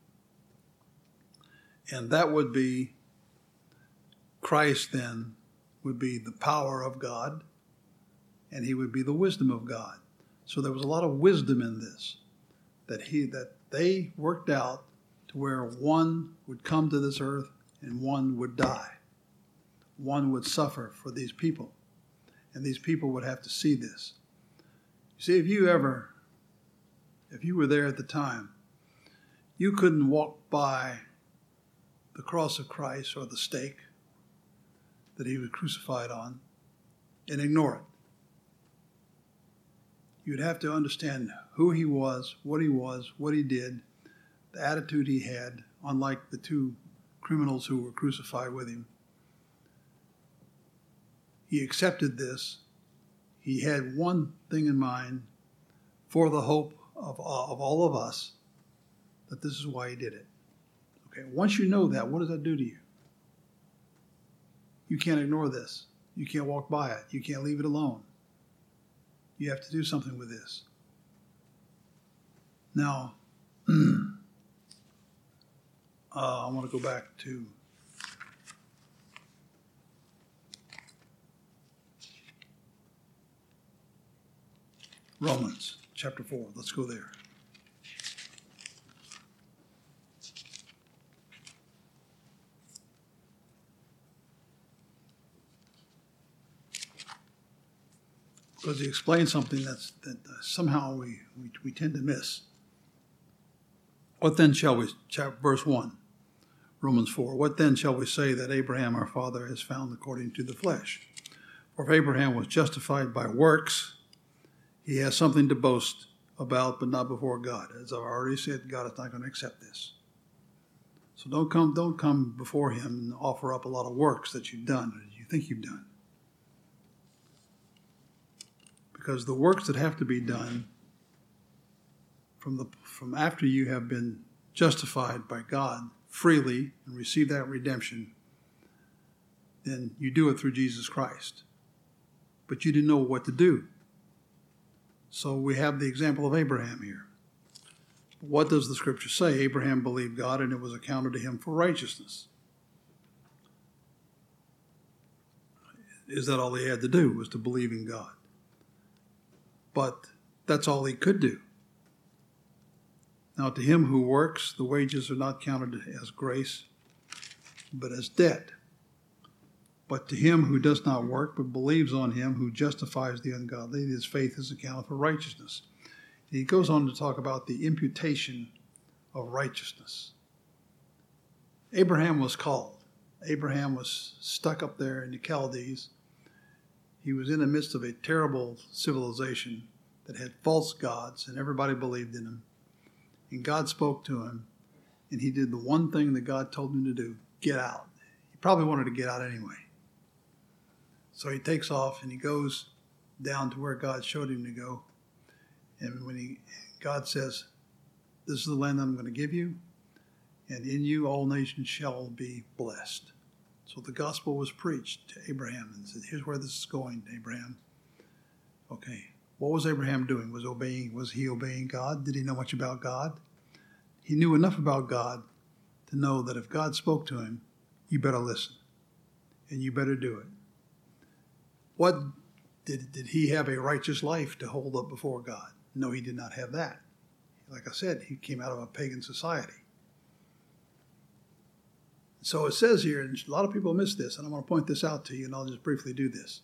And that would be, Christ then would be the power of God, and he would be the wisdom of God. So there was a lot of wisdom in this that they worked out to where one would come to this earth and one would die. One would suffer for these people. And these people would have to see this. You see, if you were there at the time, you couldn't walk by the cross of Christ or the stake that he was crucified on and ignore it. You'd have to understand who he was, what he did, the attitude he had, unlike the two criminals who were crucified with him. He accepted this. He had one thing in mind for the hope of all of us, that this is why he did it. Okay, once you know that, what does that do to you? You can't ignore this. You can't walk by it. You can't leave it alone. You have to do something with this. Now, I want to go back to Romans chapter 4. Let's go there. Because he explains something that somehow we tend to miss. What then shall we, verse 1, Romans 4, what then shall we say that Abraham our father has found according to the flesh? For if Abraham was justified by works, he has something to boast about, but not before God. As I've already said, God is not going to accept this. So don't come before him and offer up a lot of works that you've done, or you think you've done. Because the works that have to be done from after you have been justified by God freely and receive that redemption, then you do it through Jesus Christ. But you didn't know what to do. So we have the example of Abraham here. What does the scripture say? Abraham believed God and it was accounted to him for righteousness. Is that all he had to do, was to believe in God? But that's all he could do. Now to him who works, the wages are not counted as grace, but as debt. But to him who does not work, but believes on him who justifies the ungodly, his faith is accounted for righteousness. He goes on to talk about the imputation of righteousness. Abraham was called. Abraham was stuck up there in the Chaldees. He was in the midst of a terrible civilization that had false gods, and everybody believed in him. And God spoke to him and he did the one thing that God told him to do, get out. He probably wanted to get out anyway. So he takes off and he goes down to where God showed him to go. And when God says, this is the land that I'm going to give you, and in you all nations shall be blessed. So the gospel was preached to Abraham and said, here's where this is going, Abraham. Okay, what was Abraham doing? Was he obeying God? Did he know much about God? He knew enough about God to know that if God spoke to him, you better listen and you better do it. What did he have a righteous life to hold up before God? No, he did not have that. Like I said, he came out of a pagan society. So it says here, and a lot of people miss this, and I'm going to point this out to you, and I'll just briefly do this.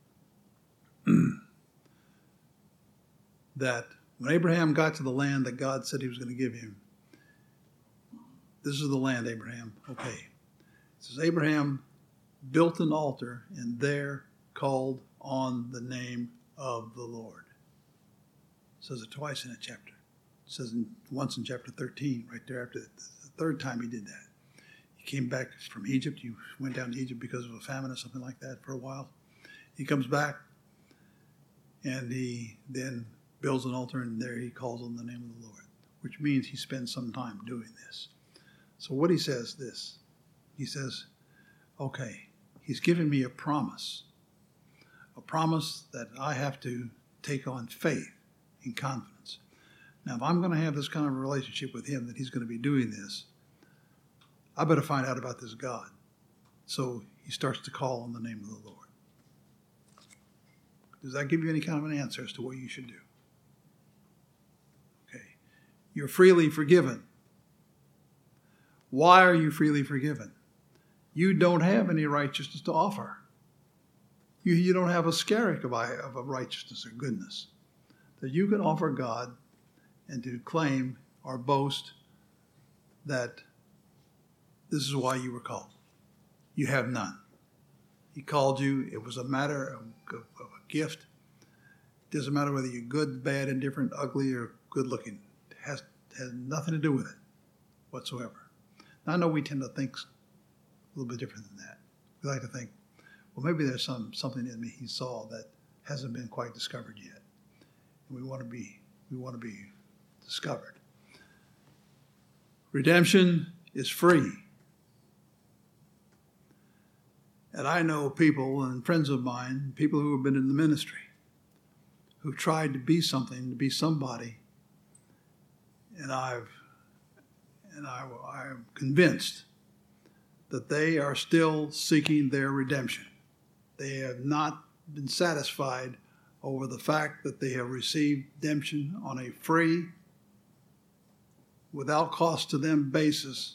That when Abraham got to the land that God said he was going to give him, this is the land, Abraham. Okay. It says, Abraham built an altar and there called on the name of the Lord. It says it twice in a chapter. It says once in chapter 13, right there after the third time he did that. He came back from Egypt. He went down to Egypt because of a famine or something like that for a while. He comes back and he then builds an altar and there he calls on the name of the Lord, which means he spends some time doing this. So what he says this, he says, okay, he's given me a promise that I have to take on faith and confidence. Now, if I'm going to have this kind of a relationship with him that he's going to be doing this, I better find out about this God. So he starts to call on the name of the Lord. Does that give you any kind of an answer as to what you should do? Okay. You're freely forgiven. Why are you freely forgiven? You don't have any righteousness to offer. You don't have a skerrick of a righteousness or goodness that you can offer God and to claim or boast that this is why you were called. You have none. He called you. It was a matter of a gift. It doesn't matter whether you're good, bad, indifferent, ugly, or good looking. It has nothing to do with it whatsoever. Now, I know we tend to think a little bit different than that. We like to think, well, maybe there's something in me he saw that hasn't been quite discovered yet. And we want to be discovered. Redemption is free. And I know people and friends of mine, people who have been in the ministry, who've tried to be something, to be somebody, and I'm convinced that they are still seeking their redemption. They have not been satisfied over the fact that they have received redemption on a free, without cost to them basis.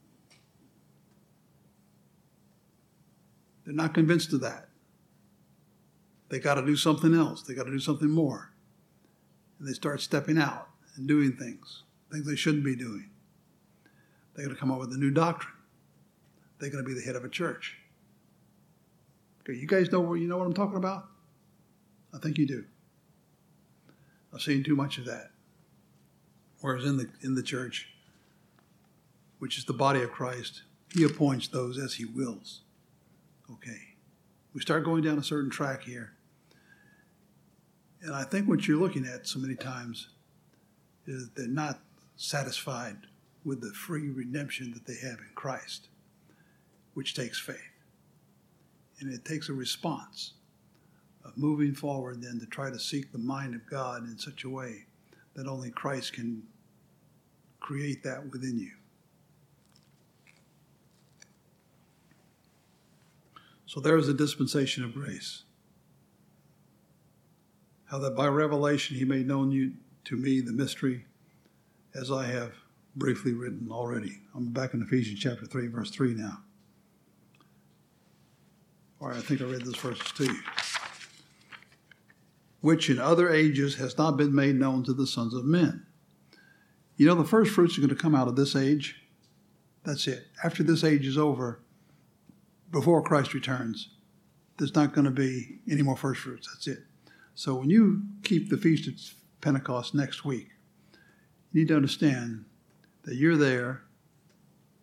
They're not convinced of that. They got to do something else. They got to do something more. And they start stepping out and doing things they shouldn't be doing. They're going to come up with a new doctrine. They're going to be the head of a church. Okay, you guys know what I'm talking about? I think you do. I've seen too much of that. Whereas in the church, which is the body of Christ, he appoints those as he wills. Okay. We start going down a certain track here. And I think what you're looking at so many times is they're not satisfied with the free redemption that they have in Christ, which takes faith. And it takes a response of moving forward then to try to seek the mind of God in such a way that only Christ can create that within you. So there's the dispensation of grace. How that by revelation he made known to me the mystery, as I have briefly written already. I'm back in Ephesians chapter 3, verse 3 now. All right, I think I read those verses to you. Which in other ages has not been made known to the sons of men. You know, the first fruits are going to come out of this age. That's it. After this age is over, before Christ returns, there's not going to be any more first fruits. That's it. So when you keep the Feast of Pentecost next week, you need to understand that you're there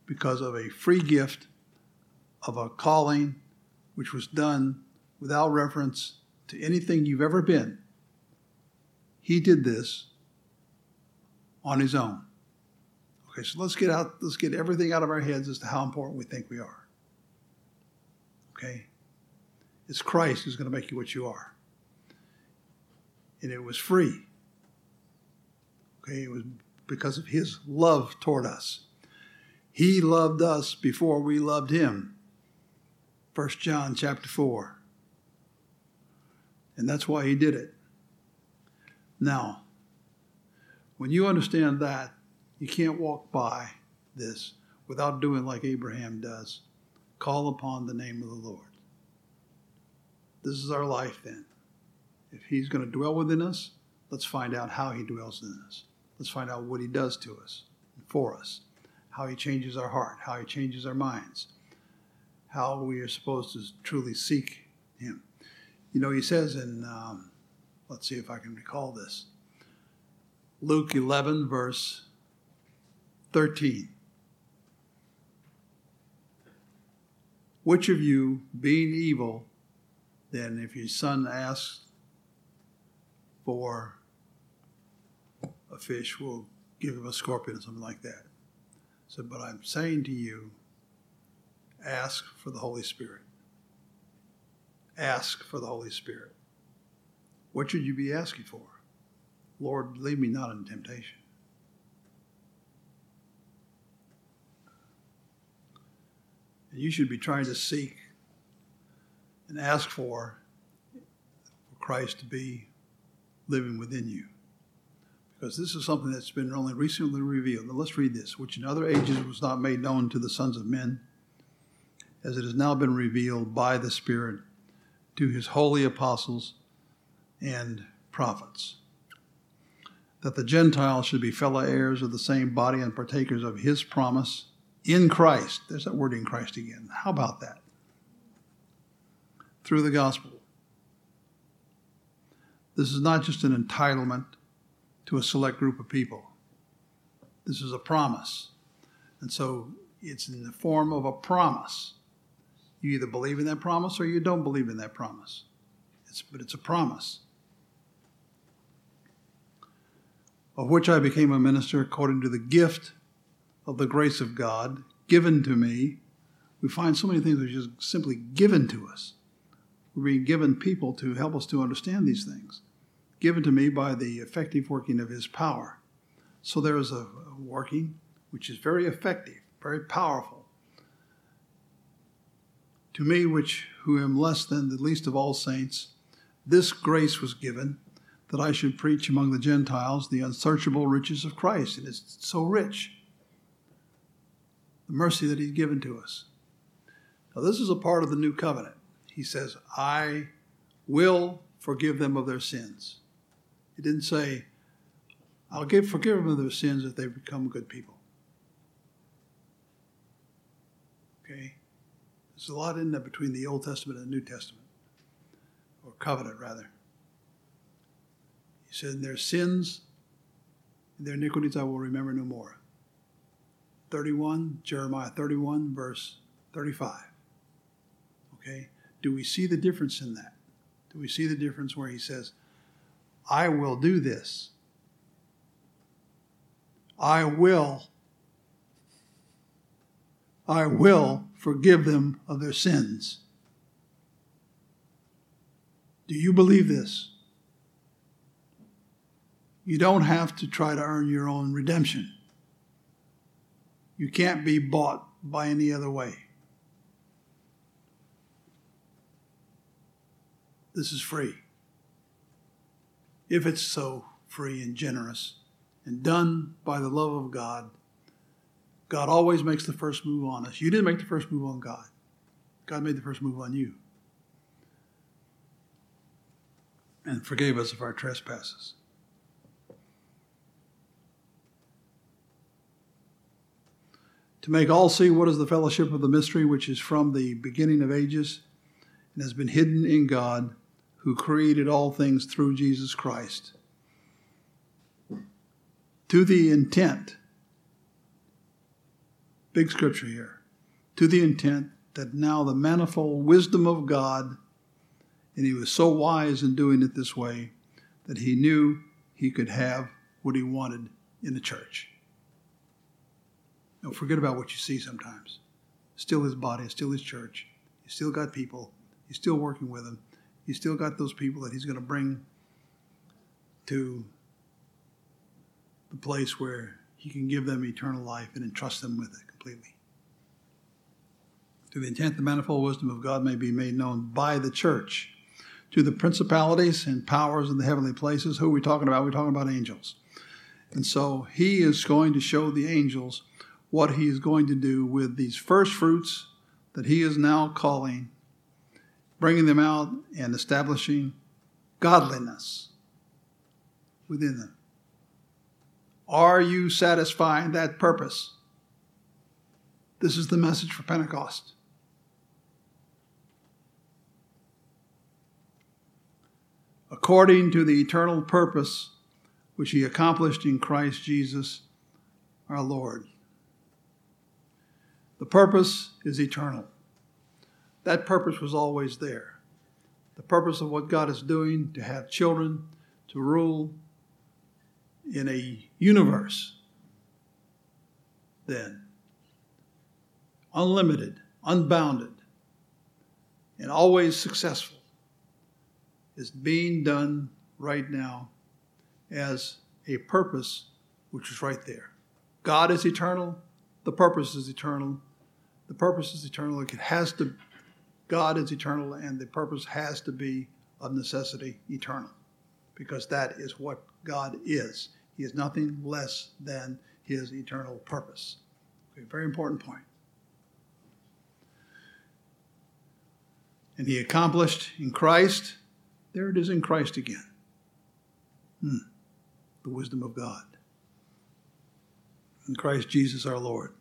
because of a free gift of a calling which was done without reference to anything you've ever been. He did this on his own. Okay, so let's get everything out of our heads as to how important we think we are. Okay? It's Christ who's going to make you what you are. And it was free. Okay, it was because of his love toward us. He loved us before we loved him. 1 John chapter 4. And that's why he did it. Now, when you understand that, you can't walk by this without doing like Abraham does. Call upon the name of the Lord. This is our life then. If he's going to dwell within us, let's find out how he dwells in us. Let's find out what he does to us, for us, how he changes our heart, how he changes our minds, how we are supposed to truly seek him. You know, he says in, let's see if I can recall this, Luke 11, verse 13. Which of you, being evil, then if your son asks for a fish, will give him a scorpion or something like that? So, but I'm saying to you, ask for the Holy Spirit. Ask for the Holy Spirit. What should you be asking for? Lord, lead me not in temptation. And you should be trying to seek and ask for Christ to be living within you. Because this is something that's been only recently revealed. Now let's read this. Which in other ages was not made known to the sons of men, as it has now been revealed by the Spirit to his holy apostles and prophets, that the Gentiles should be fellow heirs of the same body and partakers of his promise in Christ. There's that word in Christ again. How about that? Through the gospel. This is not just an entitlement to a select group of people. This is a promise. And so it's in the form of a promise. You either believe in that promise or you don't believe in that promise. But it's a promise. Of which I became a minister according to the gift of the grace of God given to me. We find so many things that are just simply given to us. We're being given people to help us to understand these things. Given to me by the effective working of his power. So there is a working which is very effective, very powerful. To me, who am less than the least of all saints, this grace was given, that I should preach among the Gentiles the unsearchable riches of Christ. And it's so rich, the mercy that he's given to us. Now, this is a part of the new covenant. He says, I will forgive them of their sins. He didn't say, I'll forgive them of their sins if they become good people. Okay? There's a lot in there between the Old Testament and the New Testament, or covenant rather. He said, their sins and their iniquities I will remember no more. Jeremiah 31, verse 35. Okay? Do we see the difference in that? Do we see the difference where he says, I will do this. I will forgive them of their sins. Do you believe this? You don't have to try to earn your own redemption. You can't be bought by any other way. This is free. If it's so free and generous and done by the love of God, God always makes the first move on us. You didn't make the first move on God. God made the first move on you and forgave us of our trespasses. To make all see what is the fellowship of the mystery which is from the beginning of ages and has been hidden in God, who created all things through Jesus Christ, to the intent big scripture here, to the intent that now the manifold wisdom of God, and he was so wise in doing it this way, that he knew he could have what he wanted in the church. Don't forget about what you see sometimes. Still his body, still his church. He's still got people. He's still working with them. He's still got those people that he's going to bring to the place where he can give them eternal life and entrust them with it completely. To the intent the manifold wisdom of God may be made known by the church, to the principalities and powers in the heavenly places. Who are we talking about? We're talking about angels. And so he is going to show the angels what he is going to do with these first fruits that he is now calling, bringing them out and establishing godliness within them. Are you satisfying that purpose? This is the message for Pentecost. According to the eternal purpose which he accomplished in Christ Jesus our Lord. The purpose is eternal. That purpose was always there. The purpose of what God is doing, to have children, to rule in a universe, then, unlimited, unbounded, and always successful, is being done right now as a purpose which is right there. God is eternal. The purpose is eternal. The purpose is eternal. God is eternal, and the purpose has to be of necessity eternal, because that is what God is. He is nothing less than his eternal purpose. Okay, very important point. And he accomplished in Christ. There it is, in Christ again. The wisdom of God. In Christ Jesus our Lord,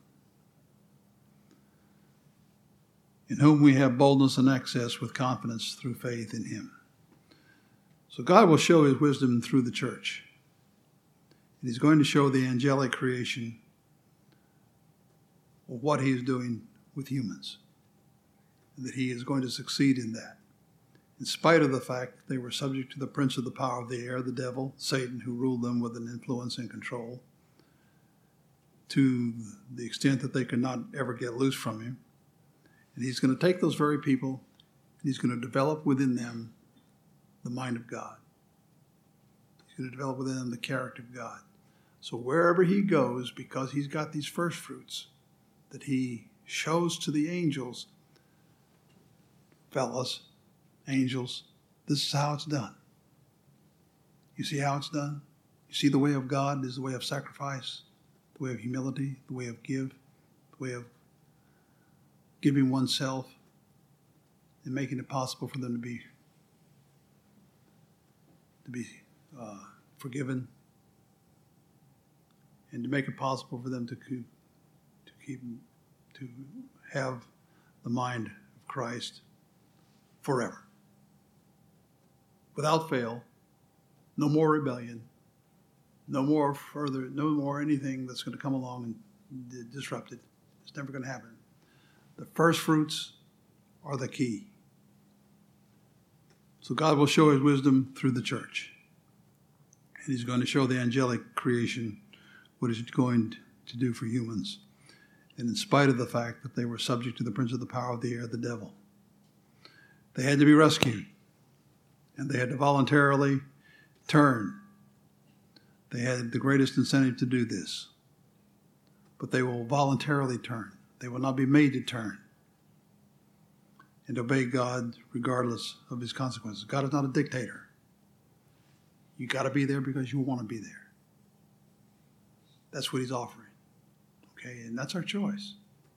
in whom we have boldness and access with confidence through faith in him. So God will show his wisdom through the church. And he's going to show the angelic creation of what he is doing with humans. And that he is going to succeed in that. In spite of the fact that they were subject to the prince of the power of the air, the devil, Satan, who ruled them with an influence and control, to the extent that they could not ever get loose from him. And he's going to take those very people, and he's going to develop within them the mind of God. He's going to develop within them the character of God. So wherever he goes, because he's got these first fruits that he shows to the angels, fellas, angels, this is how it's done. You see how it's done? You see the way of God is the way of sacrifice, the way of humility, the way of give, the way of giving oneself and making it possible for them to be forgiven, and to make it possible for them to have the mind of Christ forever, without fail. No more rebellion, no more anything that's going to come along and disrupt it. It's never going to happen. The first fruits are the key. So God will show his wisdom through the church. And he's going to show the angelic creation what he's going to do for humans. And in spite of the fact that they were subject to the prince of the power of the air, the devil, they had to be rescued. And they had to voluntarily turn. They had the greatest incentive to do this. But they will voluntarily turn. They will not be made to turn and obey God regardless of his consequences. God is not a dictator. You got to be there because you want to be there. That's what he's offering. Okay, and that's our choice.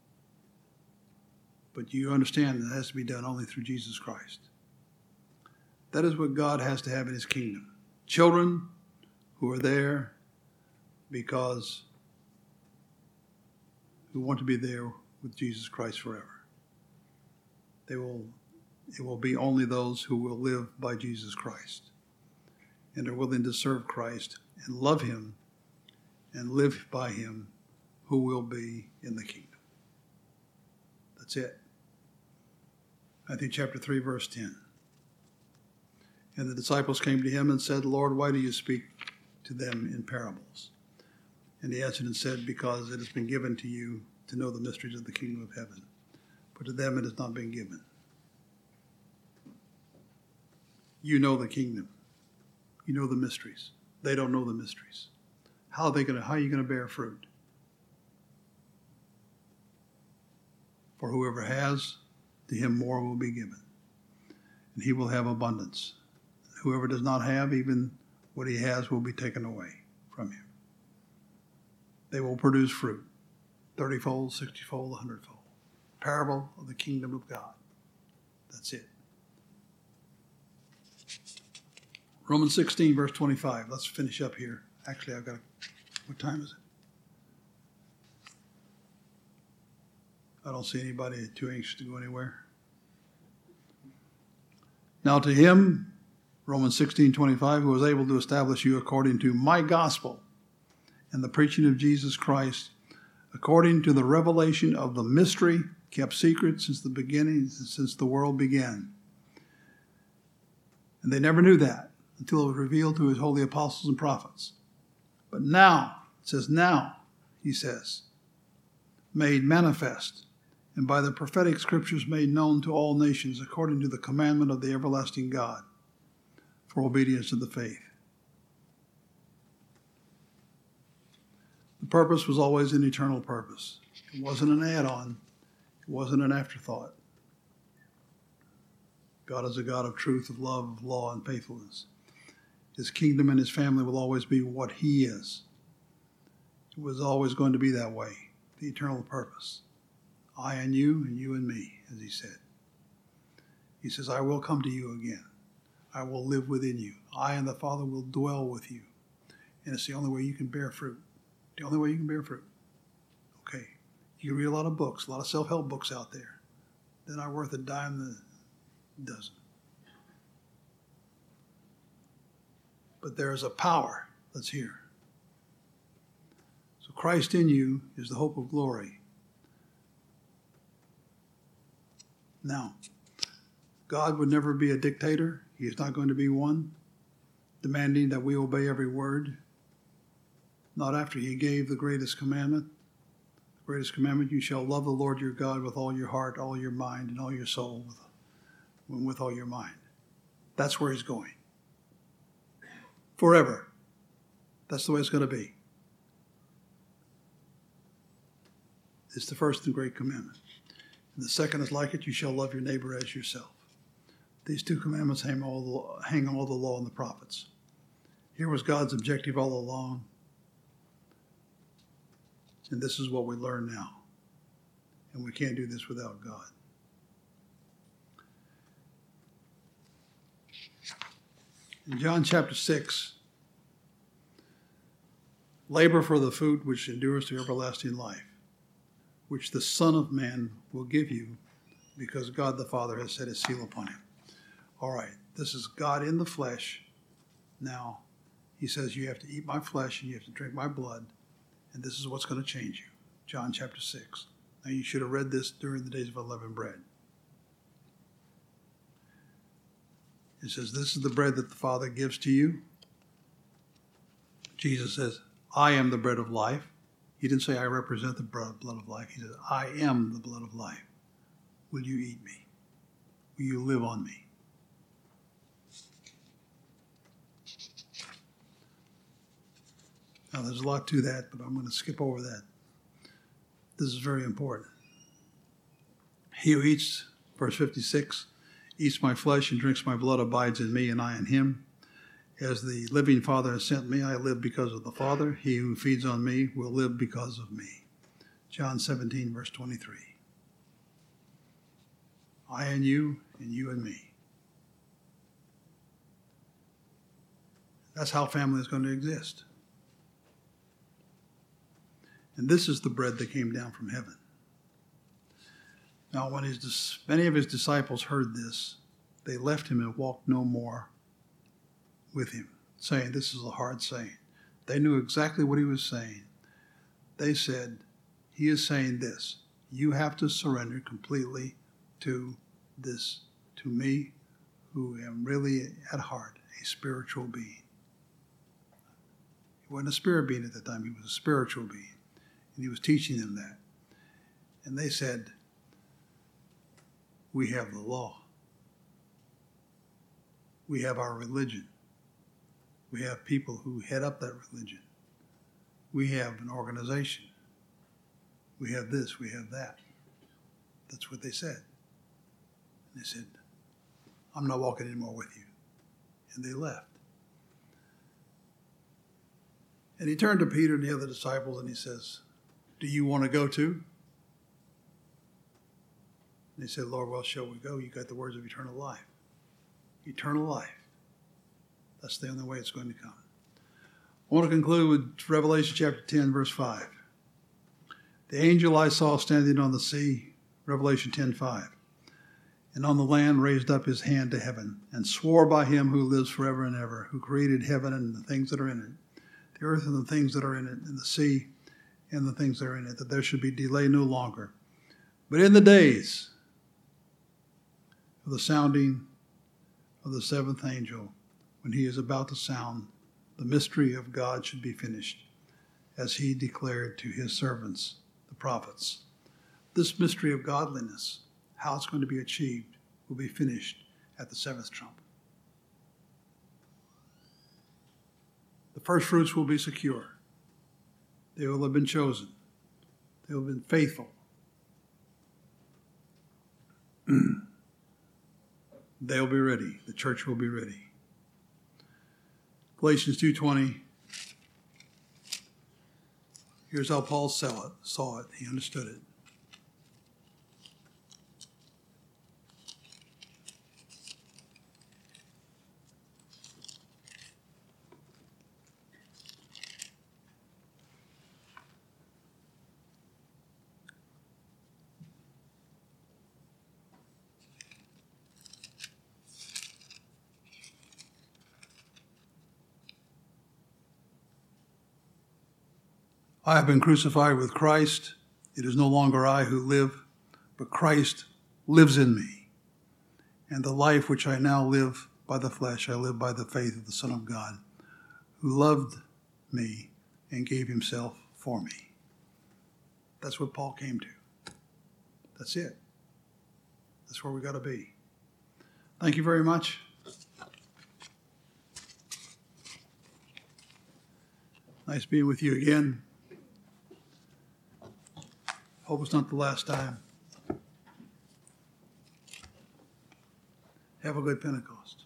But you understand that it has to be done only through Jesus Christ. That is what God has to have in his kingdom. Children who are there because who want to be there with Jesus Christ forever. It will be only those who will live by Jesus Christ and are willing to serve Christ and love him and live by him who will be in the kingdom. That's it. Matthew chapter 3, verse 10. And the disciples came to him and said, Lord, why do you speak to them in parables? And he answered and said, because it has been given to you to know the mysteries of the kingdom of heaven, but to them it has not been given. You know the kingdom. You know the mysteries. They don't know the mysteries. How are you going to bear fruit? For whoever has, to him more will be given, and he will have abundance. Whoever does not have, even what he has will be taken away from him. They will produce fruit, 30-fold, 60-fold, 100-fold. Parable of the kingdom of God. That's it. Romans 16, verse 25. Let's finish up here. Actually, what time is it? I don't see anybody too anxious to go anywhere. Now to him, Romans 16:25, who was able to establish you according to my gospel and the preaching of Jesus Christ, according to the revelation of the mystery kept secret since the beginning, since the world began. And they never knew that until it was revealed to his holy apostles and prophets. But now, it says now, he says, made manifest, and by the prophetic scriptures made known to all nations according to the commandment of the everlasting God, for obedience to the faith. The purpose was always an eternal purpose. It wasn't an add-on. It wasn't an afterthought. God is a God of truth, of love, of law, and faithfulness. His kingdom and his family will always be what he is. It was always going to be that way, the eternal purpose. I and you and me, as he said. He says, I will come to you again. I will live within you. I and the Father will dwell with you. And it's the only way you can bear fruit. The only way you can bear fruit. Okay. You can read a lot of books, a lot of self-help books out there. They're not worth a dime a dozen. But there is a power that's here. So Christ in you is the hope of glory. Now, God would never be a dictator. He is not going to be one, demanding that we obey every word. Not after he gave the greatest commandment. The greatest commandment, you shall love the Lord your God with all your heart, all your mind, and all your soul, with all your mind. That's where he's going. Forever. That's the way it's going to be. It's the first and great commandment. And the second is like it, you shall love your neighbor as yourself. These two commandments hang on all the law and the prophets. Here was God's objective all along. And this is what we learn now. And we can't do this without God. In John chapter 6, labor for the food which endures to everlasting life, which the Son of Man will give you, because God the Father has set his seal upon him. All right, this is God in the flesh. Now, he says you have to eat my flesh and you have to drink my blood, and this is what's going to change you. John chapter 6. Now, you should have read this during the days of unleavened bread. It says, this is the bread that the Father gives to you. Jesus says, I am the bread of life. He didn't say, I represent the blood of life. He said, I am the blood of life. Will you eat me? Will you live on me? Now, there's a lot to that, but I'm going to skip over that. This is very important. He who eats, verse 56, eats my flesh and drinks my blood abides in me, and I in him. As the living Father has sent me, I live because of the Father. He who feeds on me will live because of me. John 17, verse 23. I and you and me. That's how family is going to exist. And this is the bread that came down from heaven. Now, when many of his disciples heard this, they left him and walked no more with him, saying, this is a hard saying. They knew exactly what he was saying. They said, he is saying this. You have to surrender completely to me, who am really at heart a spiritual being. He wasn't a spirit being at the time, he was a spiritual being. And he was teaching them that. And they said, we have the law. We have our religion. We have people who head up that religion. We have an organization. We have this, we have that. That's what they said. And they said, I'm not walking anymore with you. And they left. And he turned to Peter and the other disciples and he says, do you want to go too? And they said, Lord, well, shall we go? You got the words of eternal life. Eternal life. That's the only way it's going to come. I want to conclude with Revelation chapter 10, verse 5. The angel I saw standing on the sea, Revelation 10:5, and on the land raised up his hand to heaven and swore by him who lives forever and ever, who created heaven and the things that are in it, the earth and the things that are in it, and the sea and the things that are in it, that there should be delay no longer. But in the days of the sounding of the seventh angel, when he is about to sound, the mystery of God should be finished, as he declared to his servants, the prophets. This mystery of godliness, how it's going to be achieved, will be finished at the seventh trump. The first fruits will be secure. They will have been chosen. They will have been faithful. They'll be ready. The church will be ready. Galatians 2:20. Here's how Paul saw it. He understood it. I have been crucified with Christ. It is no longer I who live, but Christ lives in me. And the life which I now live by the flesh, I live by the faith of the Son of God, who loved me and gave himself for me. That's what Paul came to. That's it. That's where we got to be. Thank you very much. Nice being with you again. Hope it's not the last time. Have a good Pentecost.